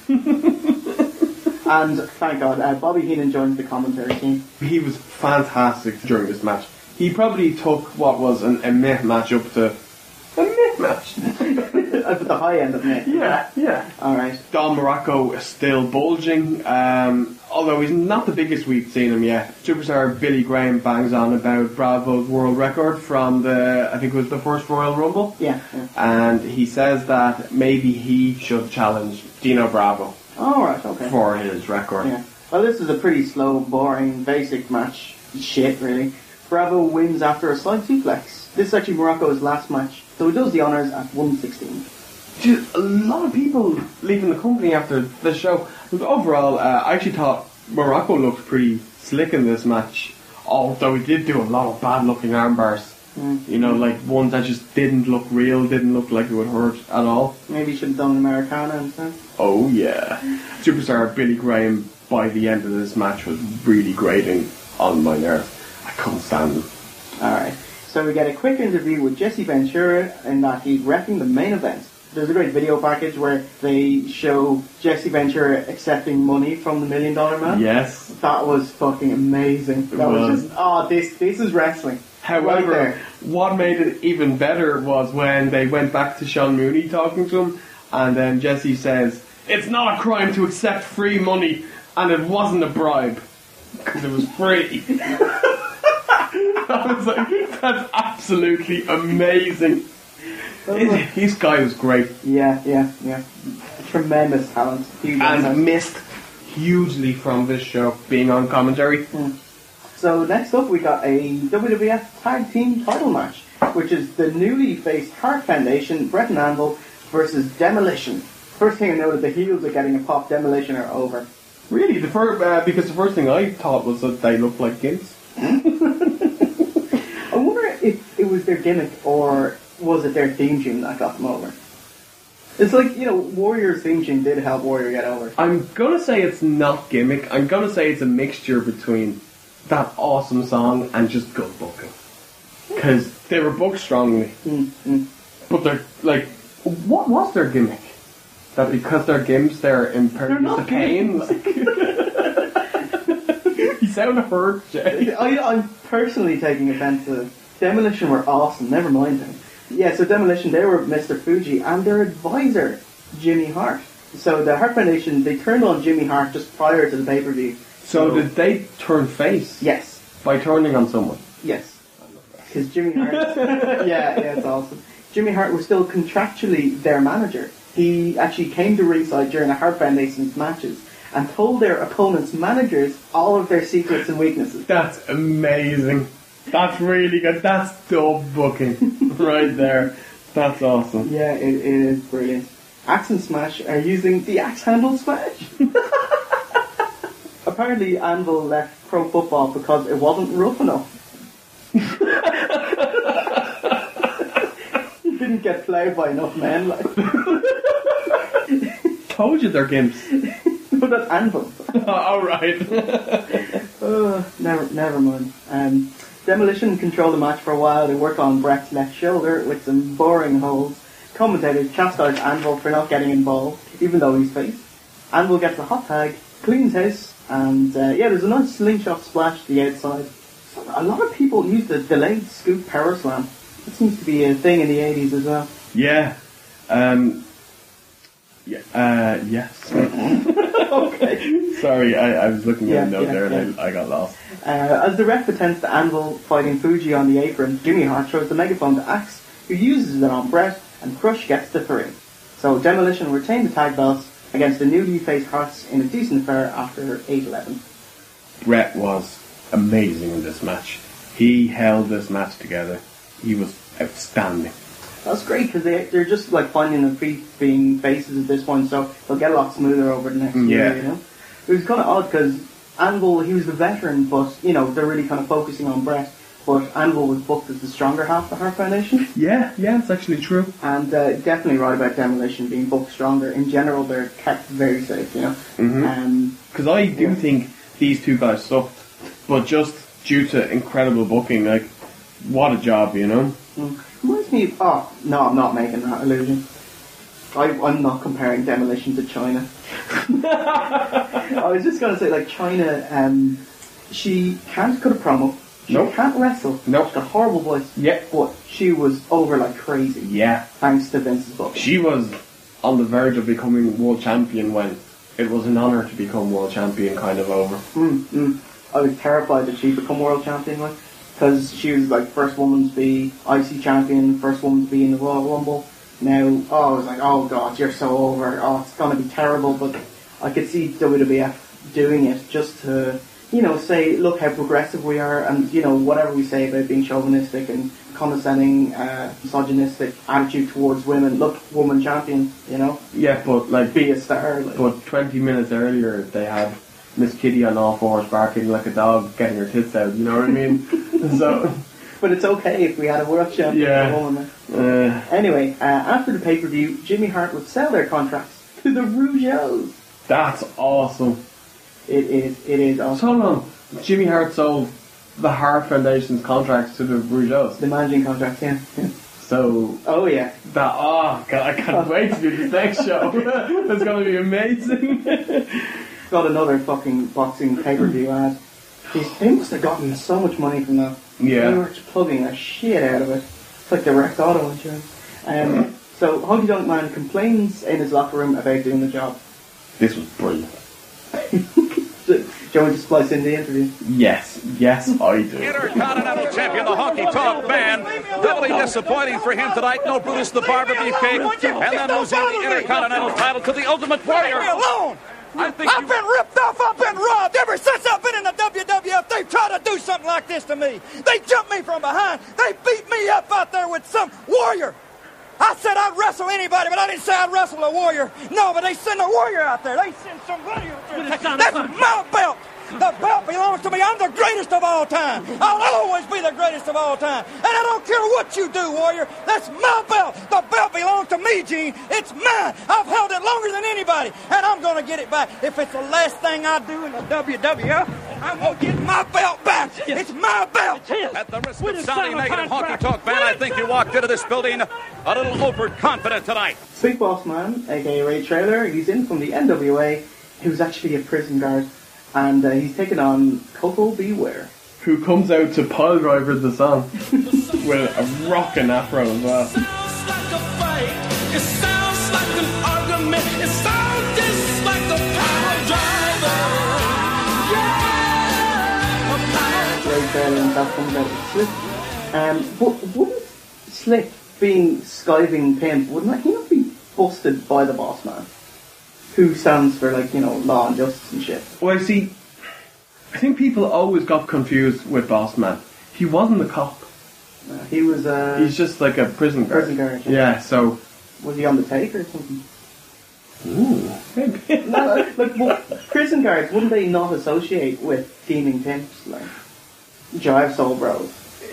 And thank God, uh, Bobby Heenan joins the commentary team. He was fantastic during this match. He probably took what was an, a meh match up to a meh match. At the high end of it. Yeah, yeah. Alright. Don Morocco is still bulging, um, although he's not the biggest we've seen him yet. Superstar Billy Graham bangs on about Bravo's world record from the, I think it was the first Royal Rumble. Yeah. yeah. And he says that maybe he should challenge Dino Bravo Alright, okay. for his record. Yeah. Well, this is a pretty slow, boring, basic match. Shit, really. Bravo wins after a side suplex. This is actually Morocco's last match, so he does the honours at one sixteen. Dude, a lot of people leaving the company after the show. But overall, uh, I actually thought Morocco looked pretty slick in this match, although he did do a lot of bad looking arm bars. Mm. You know, like ones that just didn't look real, didn't look like it would hurt at all. Maybe you should have done an Americana instead. Oh yeah. Superstar Billy Graham by the end of this match was really grating on my nerves. I couldn't stand him. Alright, so we get a quick interview with Jesse Ventura in that he's wrecking the main event. There's a great video package where they show Jesse Ventura accepting money from the Million Dollar Man. Yes. That was fucking amazing. That was. was. just, oh, this this is wrestling. Right However, there. what made it even better was when they went back to Sean Mooney talking to him, and then Jesse says, "It's not a crime to accept free money, and it wasn't a bribe, because it was free." I was like, that's absolutely amazing. It, this guy was great. Yeah, yeah, yeah. Tremendous talent. Huge talent. And missed hugely from this show, being on commentary. Mm. So next up we got a W W F Tag Team title match, which is the newly faced Hart Foundation, Bret and Anvil versus Demolition. First thing I noted, the heels are getting a pop. Demolition are over. Really? The first, uh, because the first thing I thought was that they looked like gimps. I wonder if it was their gimmick or was it their theme tune that got them over. It's like, you know, Warrior's theme tune did help Warrior get over. I'm gonna say it's not gimmick. I'm gonna say it's a mixture between that awesome song and just good booking. Because they were booked strongly. Mm-hmm. But they're, like, what was their gimmick? That because they're gimps, they're impervious to pain? Like, you sound hurt, Jay. I, I'm personally taking offense to it. Demolition were awesome, never mind them. Yeah, so Demolition, they were Mister Fuji and their advisor, Jimmy Hart. So the Hart Foundation, they turned on Jimmy Hart just prior to the pay-per-view. So, so did they turn face? Yes. By turning on someone? Yes. Because Jimmy Hart... yeah, yeah, it's awesome. Jimmy Hart was still contractually their manager. He actually came to ringside during the Hart Foundation's matches and told their opponents' managers all of their secrets and weaknesses. That's amazing. That's really good. That's dub booking right there. That's awesome. Yeah, it, it is brilliant. Axe and Smash are using the axe handle smash. apparently Anvil left pro football because it wasn't rough enough. He didn't get played by enough men. Like. Told you they're gimps. No, that's Anvil. All right. uh, never, never mind. Um, Demolition controlled the match for a while. They worked on Brett's left shoulder with some boring holds. Commentators chastised Anvil for not getting involved, even though he's face. Anvil gets the hot tag, cleans house, and uh, yeah, there's a nice slingshot splash to the outside. A lot of people use the delayed scoop power slam. That seems to be a thing in the eighties as well. Yeah. Um, yeah. Uh, yes. Okay. Sorry, I, I was looking Yeah, at a note yeah, there and yeah. I, I got lost. Uh, as the ref attends to Anvil fighting Fuji on the apron, Jimmy Hart throws the megaphone to Axe, who uses it on Brett, and Crush gets the three. So Demolition retain the tag belts against the newly faced Hearts in a decent affair after eight eleven. Brett was amazing in this match. He held this match together. He was outstanding. That's great because they, they're just like finding their feet being faces at this point, so they'll get a lot smoother over the next Yeah. year, you know? It was kind of odd because Anvil, he was the veteran, but, you know, they're really kind of focusing on Brett. But Anvil was booked as the stronger half of the Hart Foundation. Yeah, yeah, it's actually true. And uh, definitely right about Demolition being booked stronger. In general, they're kept very safe, you know? Mm-hmm. Um, Because I do yeah. think these two guys sucked, but just due to incredible booking, like, what a job, you know? Mm. Reminds me of, oh, no, I'm not making that illusion. I, I'm not comparing Demolition to China. I was just going to say, like, China, um, she can't cut a promo. She Nope. can't wrestle. Nope. She's got a horrible voice. Yeah. But she was over like crazy. Yeah. Thanks to Vince's book. She was on the verge of becoming world champion when it was an honour to become world champion kind of over. Mm, mm. I was terrified that she'd become world champion, like, because she was like first woman to be I C champion, first woman to be in the Royal Rumble. Now, oh, I was like, oh god, you're so over. Oh, it's going to be terrible. But I could see W W F doing it just to, you know, say, look how progressive we are, and, you know, whatever we say about being chauvinistic and condescending, uh, misogynistic attitude towards women, look, woman champion, you know? Yeah, but like, Be a star. Like. but twenty minutes earlier they had Miss Kitty on all fours barking like a dog, getting her tits out. You know what I mean? So, But it's okay if we had a world champion Yeah. woman. uh, Anyway, uh, after the pay-per-view, Jimmy Hart would sell their contracts to the Rougeaus. that's awesome. It is, it is awesome. So hold on, Jimmy Hart sold the Hart Foundation's contracts to the Rougeaus. The managing contracts, yeah. yeah. So Oh, yeah. that oh god, I can't wait to do this next show. It's gonna be amazing. Got another fucking boxing pay-per-view ad. Jeez, they must have gotten so much money from that. Yeah. They were just plugging the shit out of it. It's like the wrecked auto insurance. Um, so, Honky Tonk Man complains in his locker room about doing the job. This was brilliant. Do you want me to splice in the interview? Yes, yes, I do. Intercontinental champion, the Honky Tonk Man. Doubly disappointing for him tonight. No Brutus the Barber Beefcake. And then losing the Intercontinental title to the Ultimate Warrior. Leave me alone! I think I've you- been ripped off, I've been robbed ever since I've been in the W W F. They've tried to do something like this to me. They jumped me from behind. They beat me up out there with some warrior. I said I'd wrestle anybody, but I didn't say I'd wrestle a warrior. No, but they send a warrior out there. They send somebody out there. That's my belt. The belt belongs to me. I'm the greatest of all time. I'll always be the greatest of all time. And I don't care what you do, warrior. That's my belt. The belt belongs to me, Gene. It's mine. I've held it longer than anybody. And I'm going to get it back. If it's the last thing I do in the W W F, I'm going to get my belt back. It's my belt. At the risk of sounding negative, Honky Tonk Man, I think you walked into this building a little overconfident tonight. Big Boss Man, aka Ray Trailer, he's in from the N W A. He was actually a prison guard. And uh, he's taken on Coco Beware. Who comes out to pile driver the song with a rockin' afro as well. It sounds like an argument. It sounds just like a power driver. Yeah, a power Ray Trailer and that comes out with Slip. Um, but wouldn't Slip, being skiving pimp, wouldn't he not be busted by the Boss Man? Who stands for, like, you know, law and justice and shit. Well, I see, I think people always got confused with Boss Man. He wasn't a cop. Uh, he was, uh... He's just like a prison guard. Prison guard, yeah. yeah. yeah, so... Was he on the take or something? Ooh, maybe. No, like, well, prison guards, wouldn't they not associate with teaming pimps? Like, Jive Soul Bros.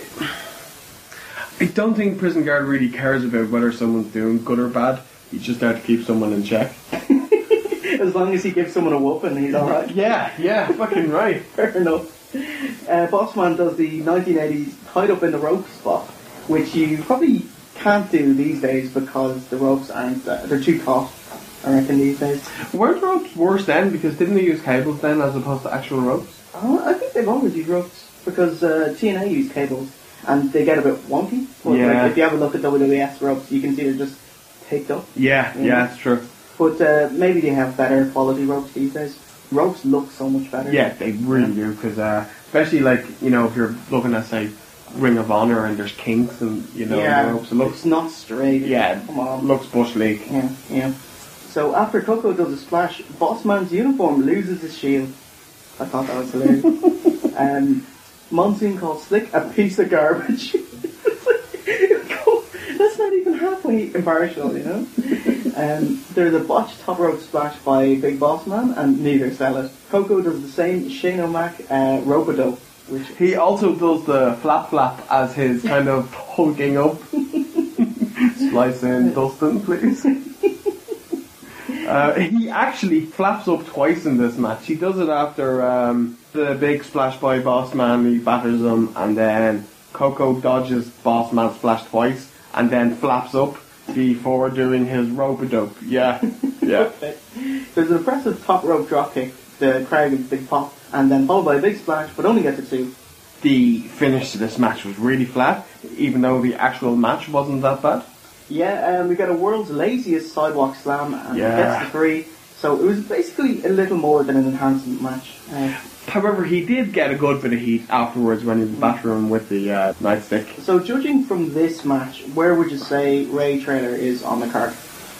I don't think prison guard really cares about whether someone's doing good or bad. He's just there to keep someone in check. As long as he gives someone a whooping, he's alright. Yeah, yeah, fucking right. Fair enough. Uh, Bossman does the nineteen eighties tied up in the rope spot, which you probably can't do these days because the ropes aren't, uh, they're too taut, I reckon, these days. Weren't ropes worse then? Because didn't they use cables then as opposed to actual ropes? Oh, I think they've always used ropes because uh, T N A used cables and they get a bit wonky. But Yeah. like, if you have a look at W W F's ropes, you can see they're just taped up. Yeah, you yeah, know? that's true. But uh, maybe they have better quality ropes these days. Ropes look so much better. Yeah, they really do, because uh, especially like, you know, if you're looking at, say, Ring of Honor and there's kinks and, you know, Yeah, the ropes, it looks... it's not straight. Yeah, Come on. looks Bush League. Yeah, yeah. So after Coco does a splash, Bossman's uniform loses his shield. I thought that was hilarious. um, Monsoon calls Slick a piece of garbage. That's not even halfway impartial, you know? Um, there's a botched top rope splash by Big Boss Man, and neither sell it. Coco does the same Shane O'Mac uh, rope-a-dope. Which He also does the flap flap as his kind of hulking up. Slice in, Dustin, please. Uh, he actually flaps up twice in this match. He does it after um, the big splash by Boss Man, he batters him, and then Coco dodges Boss Man's splash twice, and then flaps up before doing his rope-a-dope. Yeah, yeah. There's an impressive top rope drop kick, the crowd gives a big pop, and then followed by a big splash, but only gets a two. The finish to this match was really flat, even though the actual match wasn't that bad. Yeah, um, we got a world's laziest sidewalk slam, and Yeah. gets the three. So it was basically a little more than an enhancement match. Uh, However, he did get a good bit of heat afterwards when he was battering him with the uh, nightstick. so judging from this match, where would you say Ray Traylor is on the card?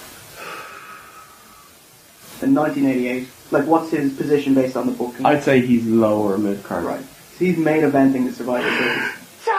In nineteen eighty-eight. Like, what's his position based on the booking? I'd say he's lower mid-card. Right. So he's main eventing the Survivor Series.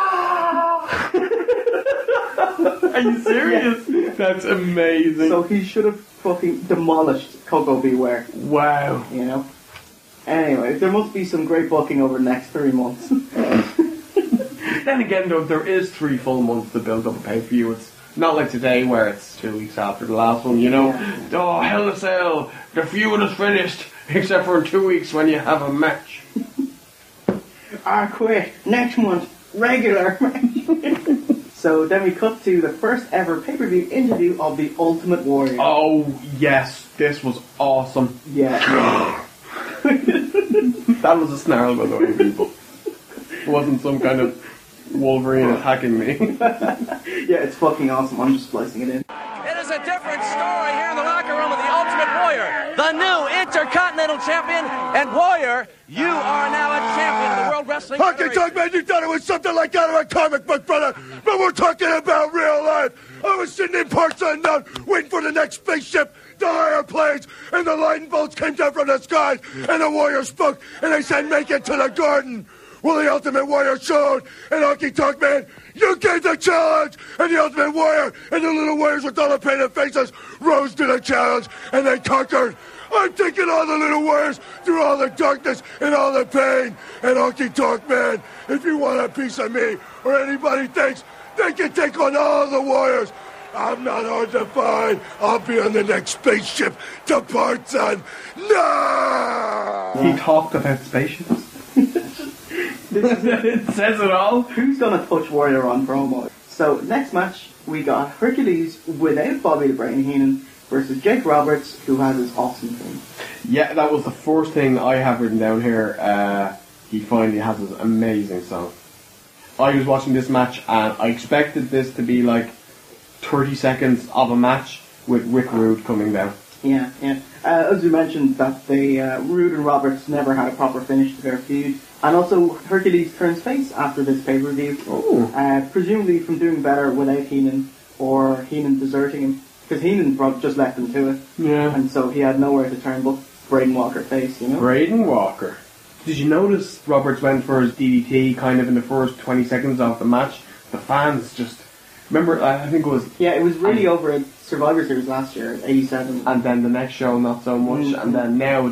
Are you serious? Yeah. That's amazing. So he should have fucking demolished Coco Beware. Wow. You know? Anyway, there must be some great booking over the next three months. Then again, though, there is three full months to build up a pay-per-view. It's not like today where it's two weeks after the last one, you know? Yeah. Oh, Hell in a Cell, the feud is finished, except for in two weeks when you have a match. Ah, quit. Next month, regular. So then we cut to the first ever pay-per-view interview of the Ultimate Warrior. Oh, yes, this was awesome. Yeah. yeah. That was a snarl, by the way, people. It wasn't some kind of Wolverine attacking me. Yeah, it's fucking awesome. I'm just splicing it in. It is a different story here in the locker room of the Ultimate Warrior, the new Intercontinental Champion. And Warrior, you are now a champion of the World Wrestling Honky Tonk Man, you thought it was something like out of a comic book, brother. But we're talking about real life. I was sitting in Parks Unknown, waiting for the next spaceship, the higher planes, and the lightning bolts came down from the skies, and the Warrior spoke, and they said, make it to the garden. Well, the Ultimate Warrior showed, and Honky Tonk Man, you gave the challenge, and the Ultimate Warrior and the little warriors with all the painted faces rose to the challenge, and they conquered. I'm taking all the little warriors through all the darkness and all the pain, and Honky Tonk Man, if you want a piece of me, or anybody thinks they can take on all the warriors, I'm not hard to find. I'll be on the next spaceship to parts on. No! He talked about spaceships. It says it all. Who's gonna touch Warrior on promo? So next match we got Hercules without Bobby the Brain Heenan versus Jake Roberts, who has his awesome thing. Yeah, that was the first thing I have written down here. Uh, he finally has his amazing song. I was watching this match and I expected this to be like thirty seconds of a match with Rick Rude coming down. Yeah, yeah. Uh, as we mentioned, that the uh, Rude and Roberts never had a proper finish to their feud. And also, Hercules turns face after this pay-per-view. Oh. Uh, presumably from doing better without Heenan, or Heenan deserting him. Because Heenan brought, just left him to it. Yeah. And so he had nowhere to turn but Braden Walker face, you know? Braden Walker. Did you notice Roberts went for his D D T kind of in the first twenty seconds of the match? The fans just... Remember, I think it was... Yeah, it was really over at Survivor Series last year, eighty-seven. And then the next show, not so much. Mm-hmm. And then now, just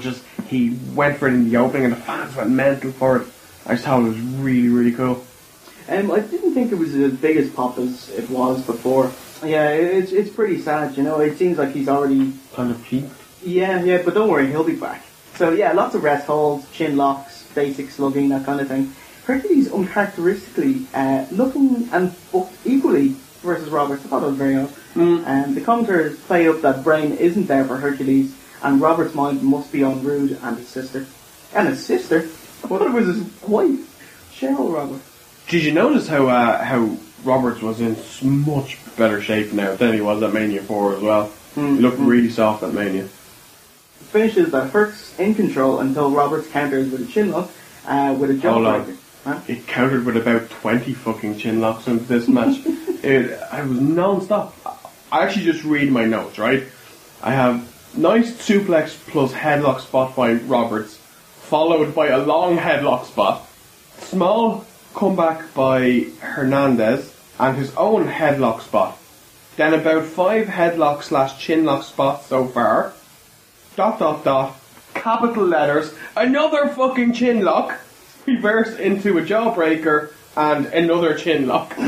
he went for it in the opening and the fans went mental for it. I just thought it was really, really cool. Um, I didn't think it was as big as pop as it was before. Yeah, it's it's pretty sad, you know. It seems like he's already kind of peaked. Yeah, yeah, but don't worry, he'll be back. So yeah, lots of rest holds, chin locks, basic slugging, that kind of thing. Hercules uncharacteristically uh, looking and booked equally versus Roberts. I thought it was very odd. Mm. Um, the commenters play up that Brain isn't there for Hercules, and Robert's mind must be on Rude and his sister. And his sister? I thought it was his wife, Cheryl Roberts. Did you notice how uh, how Roberts was in much better shape now than he was at Mania four as well? Mm. He looked really soft at Mania. Finishes that Herc's in control until Roberts counters with a chin lock uh, with a jawbreaker. Huh? It countered with about twenty fucking chin locks into this match. it, I was non-stop. I actually just read my notes, right? I have nice suplex plus headlock spot by Roberts, followed by a long headlock spot, small comeback by Hernandez, and his own headlock spot. Then about five headlock slash chin lock spots so far. Dot dot dot. Capital letters. Another fucking chin lock. Reversed into a jawbreaker and another chin lock. I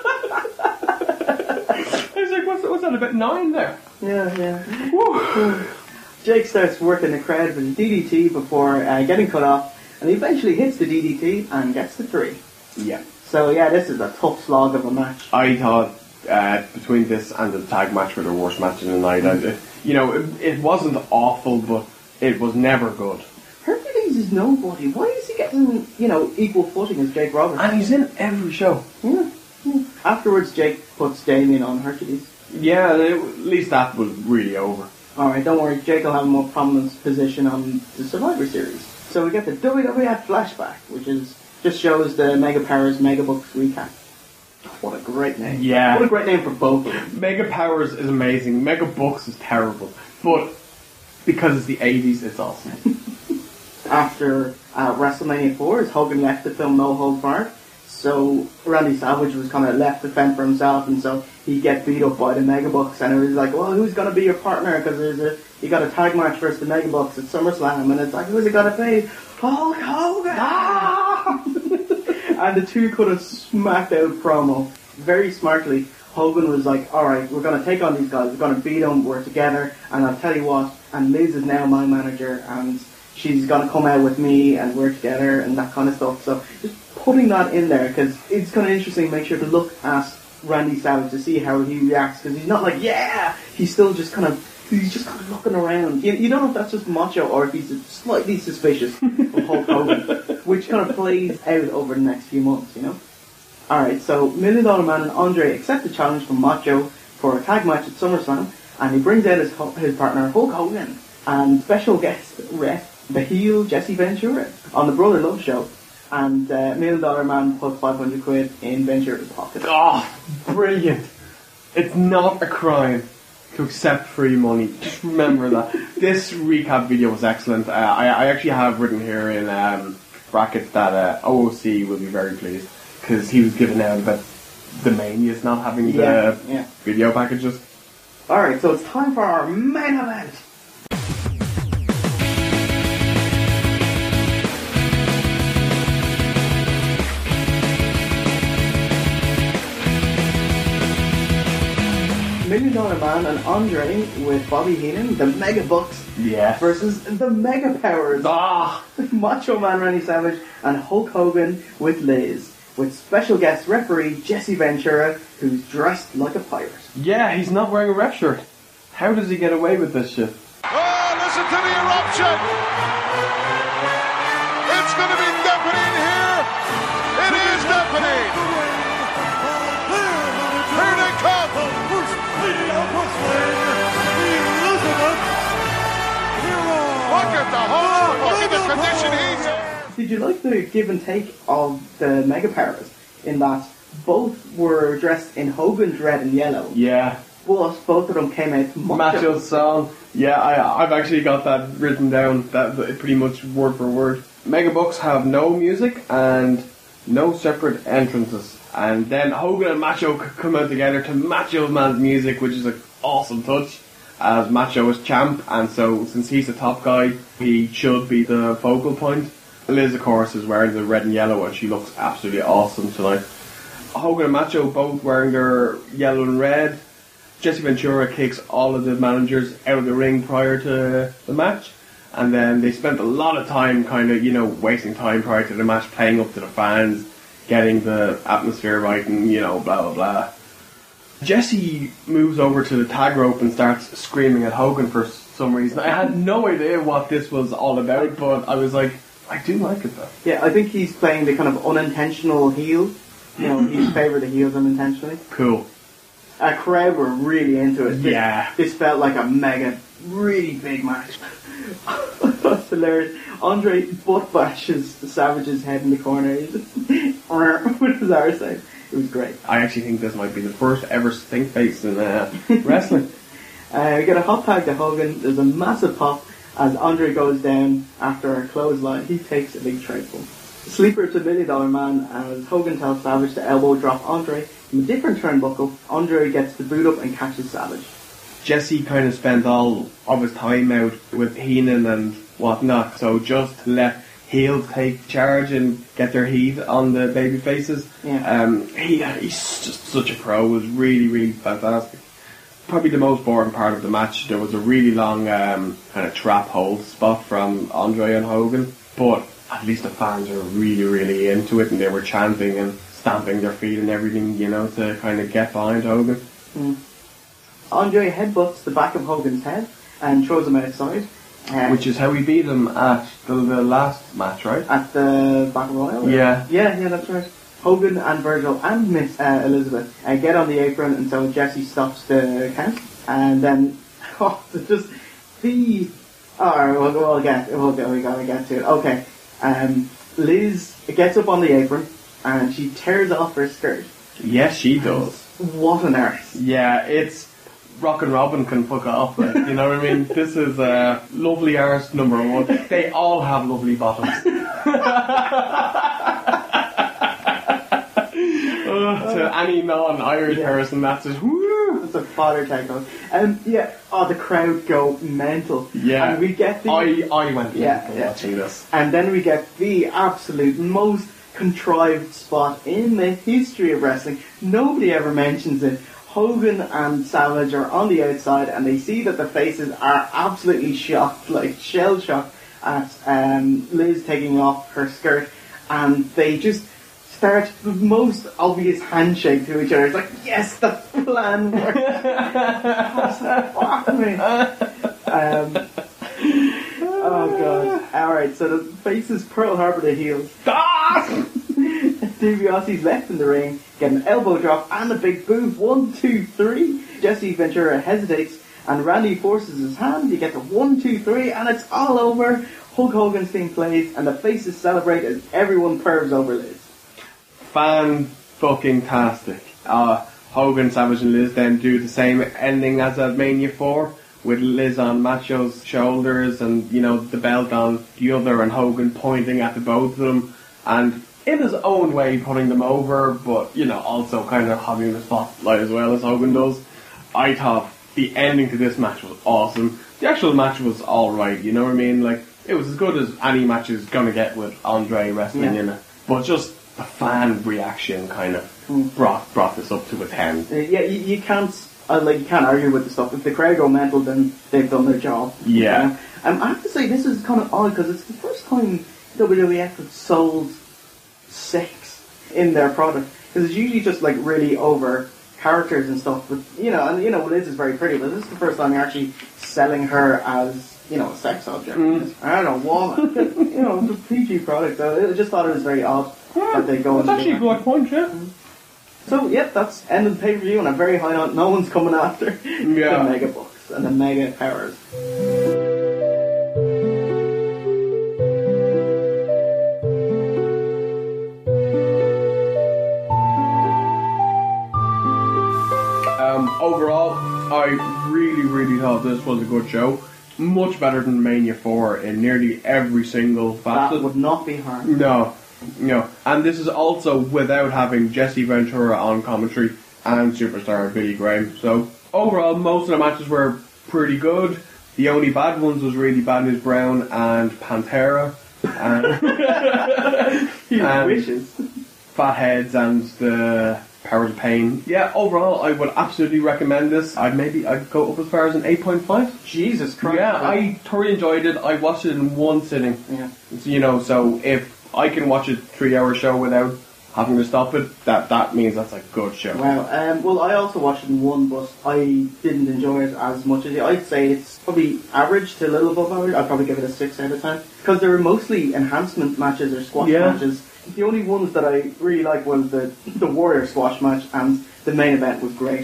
was like, what's, what's that, about nine there? Yeah, yeah. Woo. Jake starts working the crowd with a D D T before uh, getting cut off, and he eventually hits the D D T and gets the three. Yeah. So yeah, this is a tough slog of a match. I thought uh, between this and the tag match were the worst match of the night. Mm-hmm. I, you know, it, it wasn't awful, but it was never good. Hercules is nobody. Why is he getting, you know, equal footing as Jake Roberts? And he's in every show. Yeah. yeah. Afterwards, Jake puts Damien on Hercules. Yeah, at least that was really over. Alright, don't worry, Jake will have a more prominent position on the Survivor Series. So we get the W W F flashback, which is just shows the Mega Powers Mega Books recap. What a great name. Yeah. What a great name for both of them. Mega Powers is amazing. Mega Books is terrible. But because it's the eighties, it's awesome. After uh, WrestleMania four, as Hogan left the film No Holds Barred, so Randy Savage was kind of left to fend for himself, and so he get beat up by the Mega Bucks, and it was like, well, who's going to be your partner? Because there's a you got a tag match versus the Mega Bucks at SummerSlam, and it's like, who's it going to be? Hulk Hogan! Ah! And the two could have smacked out promo very smartly. Hogan was like, alright, we're going to take on these guys, we're going to beat them, we're together, and I'll tell you what, and Liz is now my manager, and she's going to come out with me, and we're together, and that kind of stuff. So just putting that in there, because it's kind of interesting to make sure to look at Randy Savage to see how he reacts, because he's not like, yeah, he's still just kind of, he's just kind of looking around. You, you don't know if that's just macho, or if he's slightly suspicious of Hulk Hogan, which kind of plays out over the next few months, you know? Alright, so Million Dollar Man and Andre accept the challenge from Macho for a tag match at SummerSlam, and he brings out his, his partner Hulk Hogan, and special guest ref, the heel Jesse Ventura, on the Brother Love Show, and uh, Million Dollar Man put five hundred quid in Ventura's pocket. Oh, brilliant. It's not a crime to accept free money. Just remember that. This recap video was excellent. Uh, I, I actually have written here in um, brackets that uh, O O C will be very pleased, because he was giving out about the Manias not having the yeah, yeah. video packages. Alright, so it's time for our main event. Million Dollar Man and Andre with Bobby Heenan, the Mega Bucks, yeah. versus the Mega Powers, ah. Macho Man Randy Savage and Hulk Hogan with Liz, with special guest referee Jesse Ventura, who's dressed like a pirate. Yeah, he's not wearing a ref shirt. How does he get away with this shit? Oh, listen to the eruption! It's going to be deafening here! It is deafening! Here they come! Look at the hole! Look at the condition he's in! Did you like the give and take of the Mega Powers in that both were dressed in Hogan's red and yellow? Yeah. But both of them came out Macho. Macho's song. Yeah, I, I've actually got that written down, that pretty much word for word. Mega Bucks have no music and no separate entrances. And then Hogan and Macho come out together to Macho Man's music, which is an awesome touch. as Macho is champ, and so since he's the top guy, he should be the focal point. Liz, of course, is wearing the red and yellow, and she looks absolutely awesome tonight. Hogan and Macho both wearing their yellow and red. Jesse Ventura kicks all of the managers out of the ring prior to the match, and then they spent a lot of time kind of, you know, wasting time prior to the match, playing up to the fans, getting the atmosphere right, and, you know, blah, blah, blah. Jesse moves over to the tag rope and starts screaming at Hogan for some reason. I had no idea what this was all about, but I was like, I do like it though. Yeah, I think he's playing the kind of unintentional heel. You know, he's favour the heels unintentionally. Cool. A crowd were really into it. This, Yeah. This felt like a mega, really big match. That's hilarious. Andre butt bashes the Savage's head in the corner. He just with his arse out. It was great. I actually think this might be the first ever stink face in uh, wrestling. Uh, we get a hot tag to Hogan. There's a massive pop as Andre goes down after a clothesline. He takes a big triple. Sleeper to Million Dollar Man as Hogan tells Savage to elbow drop Andre. From a different turnbuckle, Andre gets the boot up and catches Savage. Jesse kind of spent all of his time out with Heenan and whatnot, so just to let heels take charge and get their heat on the baby faces. Yeah. Um, he, he's just such a pro. It was really, really fantastic. Probably the most boring part of the match, there was a really long um, kind of trap hold spot from Andre and Hogan, but at least the fans were really, really into it, and they were chanting and stamping their feet and everything, you know, to kind of get behind Hogan. Mm. Andre headbutts the back of Hogan's head and throws him outside. Uh, Which is how we beat him at the, the last match, right? At the Battle Royal? Yeah. Yeah, yeah, that's right. Hogan and Virgil and Miss uh, Elizabeth uh, get on the apron, and so Jesse stops the count. And then, oh, just the... Alright, we'll, we'll get we'll get, we gotta get to it. Okay. Um, Liz gets up on the apron, and she tears off her skirt. Yes, she does. What an arse. Yeah, it's... Rock and Robin can fuck off, like, you know what I mean? This is uh, lovely arse number one. They all have lovely bottoms. uh, to any non-Irish Yeah. person, that's just woo! It's a father tag on. Um, yeah, oh, the crowd go mental. Yeah. And we get the... I, I went Yeah, mental yeah. watching this. And then we get the absolute most contrived spot in the history of wrestling. Nobody ever mentions it. Hogan and Savage are on the outside, and they see that the faces are absolutely shocked, like shell shocked, at um, Liz taking off her skirt, and they just start the most obvious handshake to each other. It's like, yes, the plan worked. Fuck me. Um, oh god. Alright, so the faces Pearl Harbor the heels. DiBiase's left in the ring, get an elbow drop and a big boot. One, two, three. Jesse Ventura hesitates, and Randy forces his hand. You get the one, two, three, and it's all over. Hulk Hogan's theme plays, and the faces celebrate as everyone pervs over Liz. Fan-fucking-tastic. Uh, Hogan, Savage and Liz then do the same ending as at Mania four, with Liz on Macho's shoulders and, you know, the belt on the other, and Hogan pointing at the both of them, and in his own way putting them over, but, you know, also kind of having the spotlight as well as Hogan does. I thought the ending to this match was awesome. The actual match was alright, you know what I mean? Like, it was as good as any match is gonna get with Andre wrestling Yeah. in it. But just the fan reaction kind of Mm. brought brought this up to a ten. Uh, yeah, you, you can't uh, like you can't argue with the stuff. If the crowd go mental, then they've done their job. Yeah. You know? Um, I have to say this is kind of odd because it's the first time W W F has sold sex in their product, because it's usually just like really over characters and stuff. But you know, and you know, Liz is very pretty, but this is the first time you're actually selling her as, you know, a sex object. Mm. I don't know, woman. You know, it's a P G product. So I just thought it was very odd that they go. That's actually a good point, yeah. So, yep, that's end of the pay-per-view on a very high note. No one's coming after Yeah. the mega bucks and the mega powers. Um, overall, I really, really thought this was a good show. Much better than Mania four in nearly every single facet. That would not be hard. No, no. And this is also without having Jesse Ventura on commentary and superstar Billy Graham. So, overall, most of the matches were pretty good. The only bad ones was really Bad News Brown and Pantera. And, He and wishes. Fatheads and the Powers of Pain. Yeah, overall, I would absolutely recommend this. I'd maybe I'd go up as far as an eight point five. Jesus Christ. Yeah, I thoroughly enjoyed it. I watched it in one sitting. Yeah. So, you know, so if I can watch a three-hour show without having to stop it, that that means that's a good show. Wow. Um, well, I also watched it in one, but I didn't enjoy it as much as you. I'd say it's probably average to a little above average. I'd probably give it a six out of ten. Because there were mostly enhancement matches or squash Yeah. matches. The only ones that I really liked was the the Warrior squash match, and the main event was great.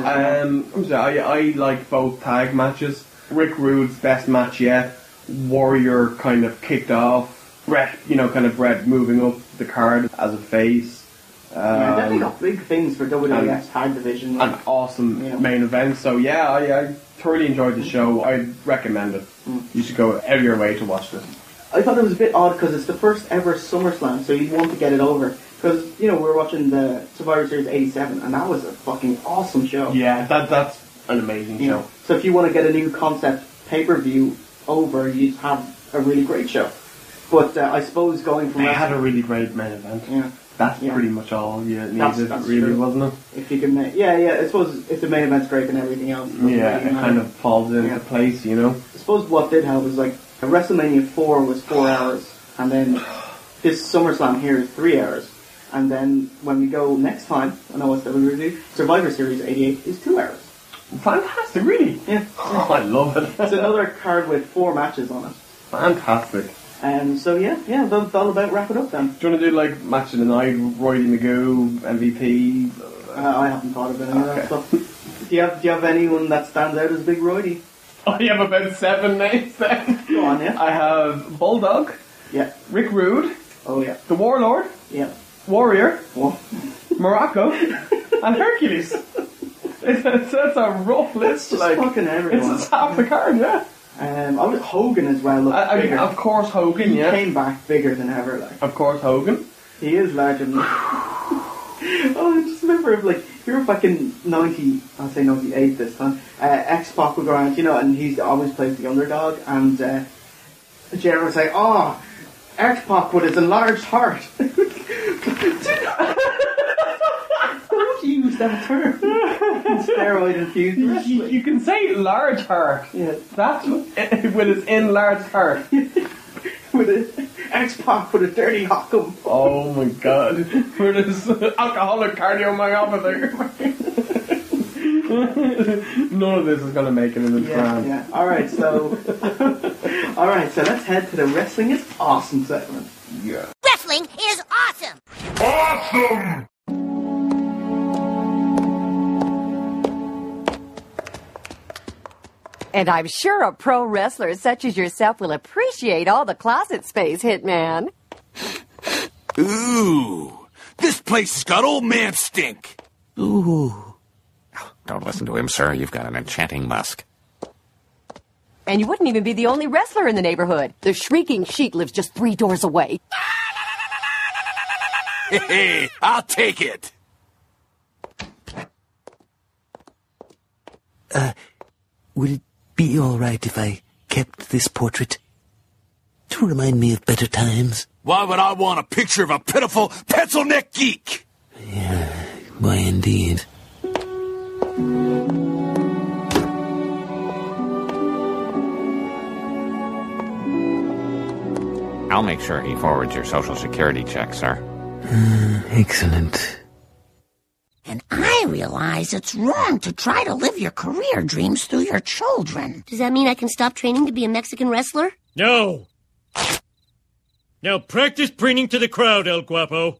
Um, I'm sorry, I, I like both tag matches. Rick Rude's best match yet. Warrior kind of kicked off. Brett, you know, kind of Brett moving up the card as a face. Um, yeah, definitely got big things for W W F's tag division. An awesome Yeah. main event. So yeah, I, I thoroughly enjoyed the show. I'd recommend it. Mm. You should go out of your way to watch this. I thought it was a bit odd because it's the first ever SummerSlam, so you'd want to get it over. Because, you know, we were watching the Survivor Series eighty-seven, and that was a fucking awesome show. Yeah, that that's an amazing You show. know, so if you want to get a new concept pay-per-view over, you'd have a really great show. But uh, I suppose going from... They had a really great main event. Yeah. That's Yeah. pretty much all you needed, That's- that's really, true. wasn't it? If you can make... Yeah, yeah, I suppose if the main event's great, then everything else... doesn't Yeah, really it matter. kind of falls into Yeah. place, you know? I suppose what did help was, like, WrestleMania four was four hours, and then this SummerSlam here is three hours. And then when we go next time, I know what's W W E, Survivor Series eighty-eight is two hours. Fantastic, really? Yeah. Oh, I love it. It's another card with four matches on it. Fantastic. Um, so yeah, yeah, that'll, that'll about wrap it up then. Do you want to do like match of the night, Roy Magoo, M V P? Uh, I haven't thought of any of that Okay. stuff. Do you have Do you have anyone that stands out as Big Roydie? I have about seven names then. Go on, yeah. I have Bulldog, Yeah. Rick Rude, Oh yeah. the Warlord, Yeah. Warrior, What? Morocco, and Hercules. It's, it's, it's a rough list. Just like fucking everyone. It's half the card, yeah. Um, I was Hogan as well. Looked I, I, bigger. of course, Hogan, He yeah. came back bigger than ever. Like Of course, Hogan. he is larger than. Oh, I just remember if, like, if you were back in ninety, I'll say ninety-eight this time. Uh, X-Pac would go around, you know, and he always plays the underdog, and uh, Jerry would say, "Oh, X-Pac with his enlarged heart." Don't use that term. Steroid infused You, wrestling. you can say large heart. Yeah. That's with his enlarged heart. With a X-Pac with a dirty hockum. Oh my god. With his alcoholic cardiomyopathy. None of this is going to make it in the Yeah, brand. yeah. Alright, so... Alright, so let's head to the Wrestling is Awesome segment. Yeah. Wrestling is awesome! Awesome! And I'm sure a pro wrestler such as yourself will appreciate all the closet space, Hitman. Ooh, this place has got old man stink. Ooh. Don't listen to him, sir. You've got an enchanting musk. And you wouldn't even be the only wrestler in the neighborhood. The Shrieking Sheik lives just three doors away. Hey, hey, I'll take it. Uh, would it be all right if I kept this portrait to remind me of better times? Why would I want a picture of a pitiful pencil-neck geek? Yeah, why indeed. I'll make sure he forwards your social security check, sir. Uh, excellent. And I realize it's wrong to try to live your career dreams through your children. Does that mean I can stop training to be a Mexican wrestler? No. Now practice preening to the crowd, El Guapo.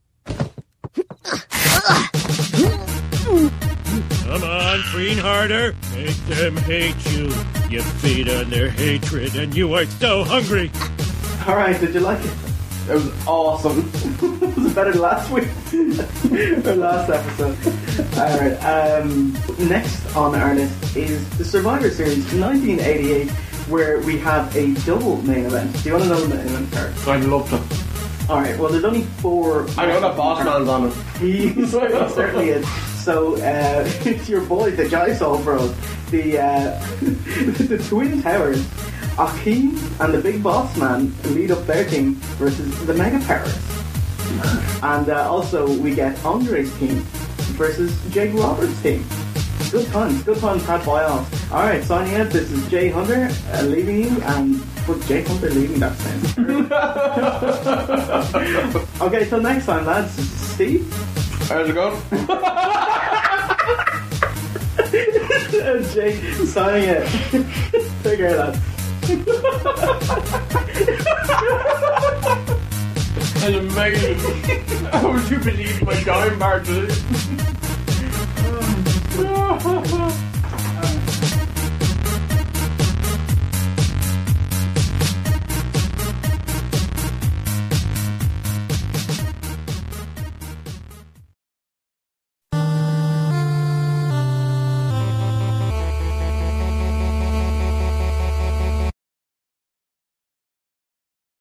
Come on, preen harder. Make them hate you. You feed on their hatred, and you are so hungry. Alright, did you like it? It was awesome. Was it better than last week? Or last episode? Alright, um, next on our list is the Survivor Series nineteen eighty-eight, where we have a double main event. Do you want to know the main event card? I'd love to. Alright, well there's only four... I know that Boss Man's on it. He certainly is. So, uh, it's your boy, the Jai Soul Bros. the uh, the Twin Towers, Akeem and the Big Boss Man lead up their team versus the Mega Powers. And uh, also we get Andre's team versus Jake Roberts' team. Good times, good times had by all. Alright, signing out, this is Jay Hunter uh, leaving you, and with Jay Hunter leaving, that sounds. Okay, till next time, lads. Steve? How's it going? Jay, signing out. Take care, lads. That's amazing. How would you believe my dime bar today?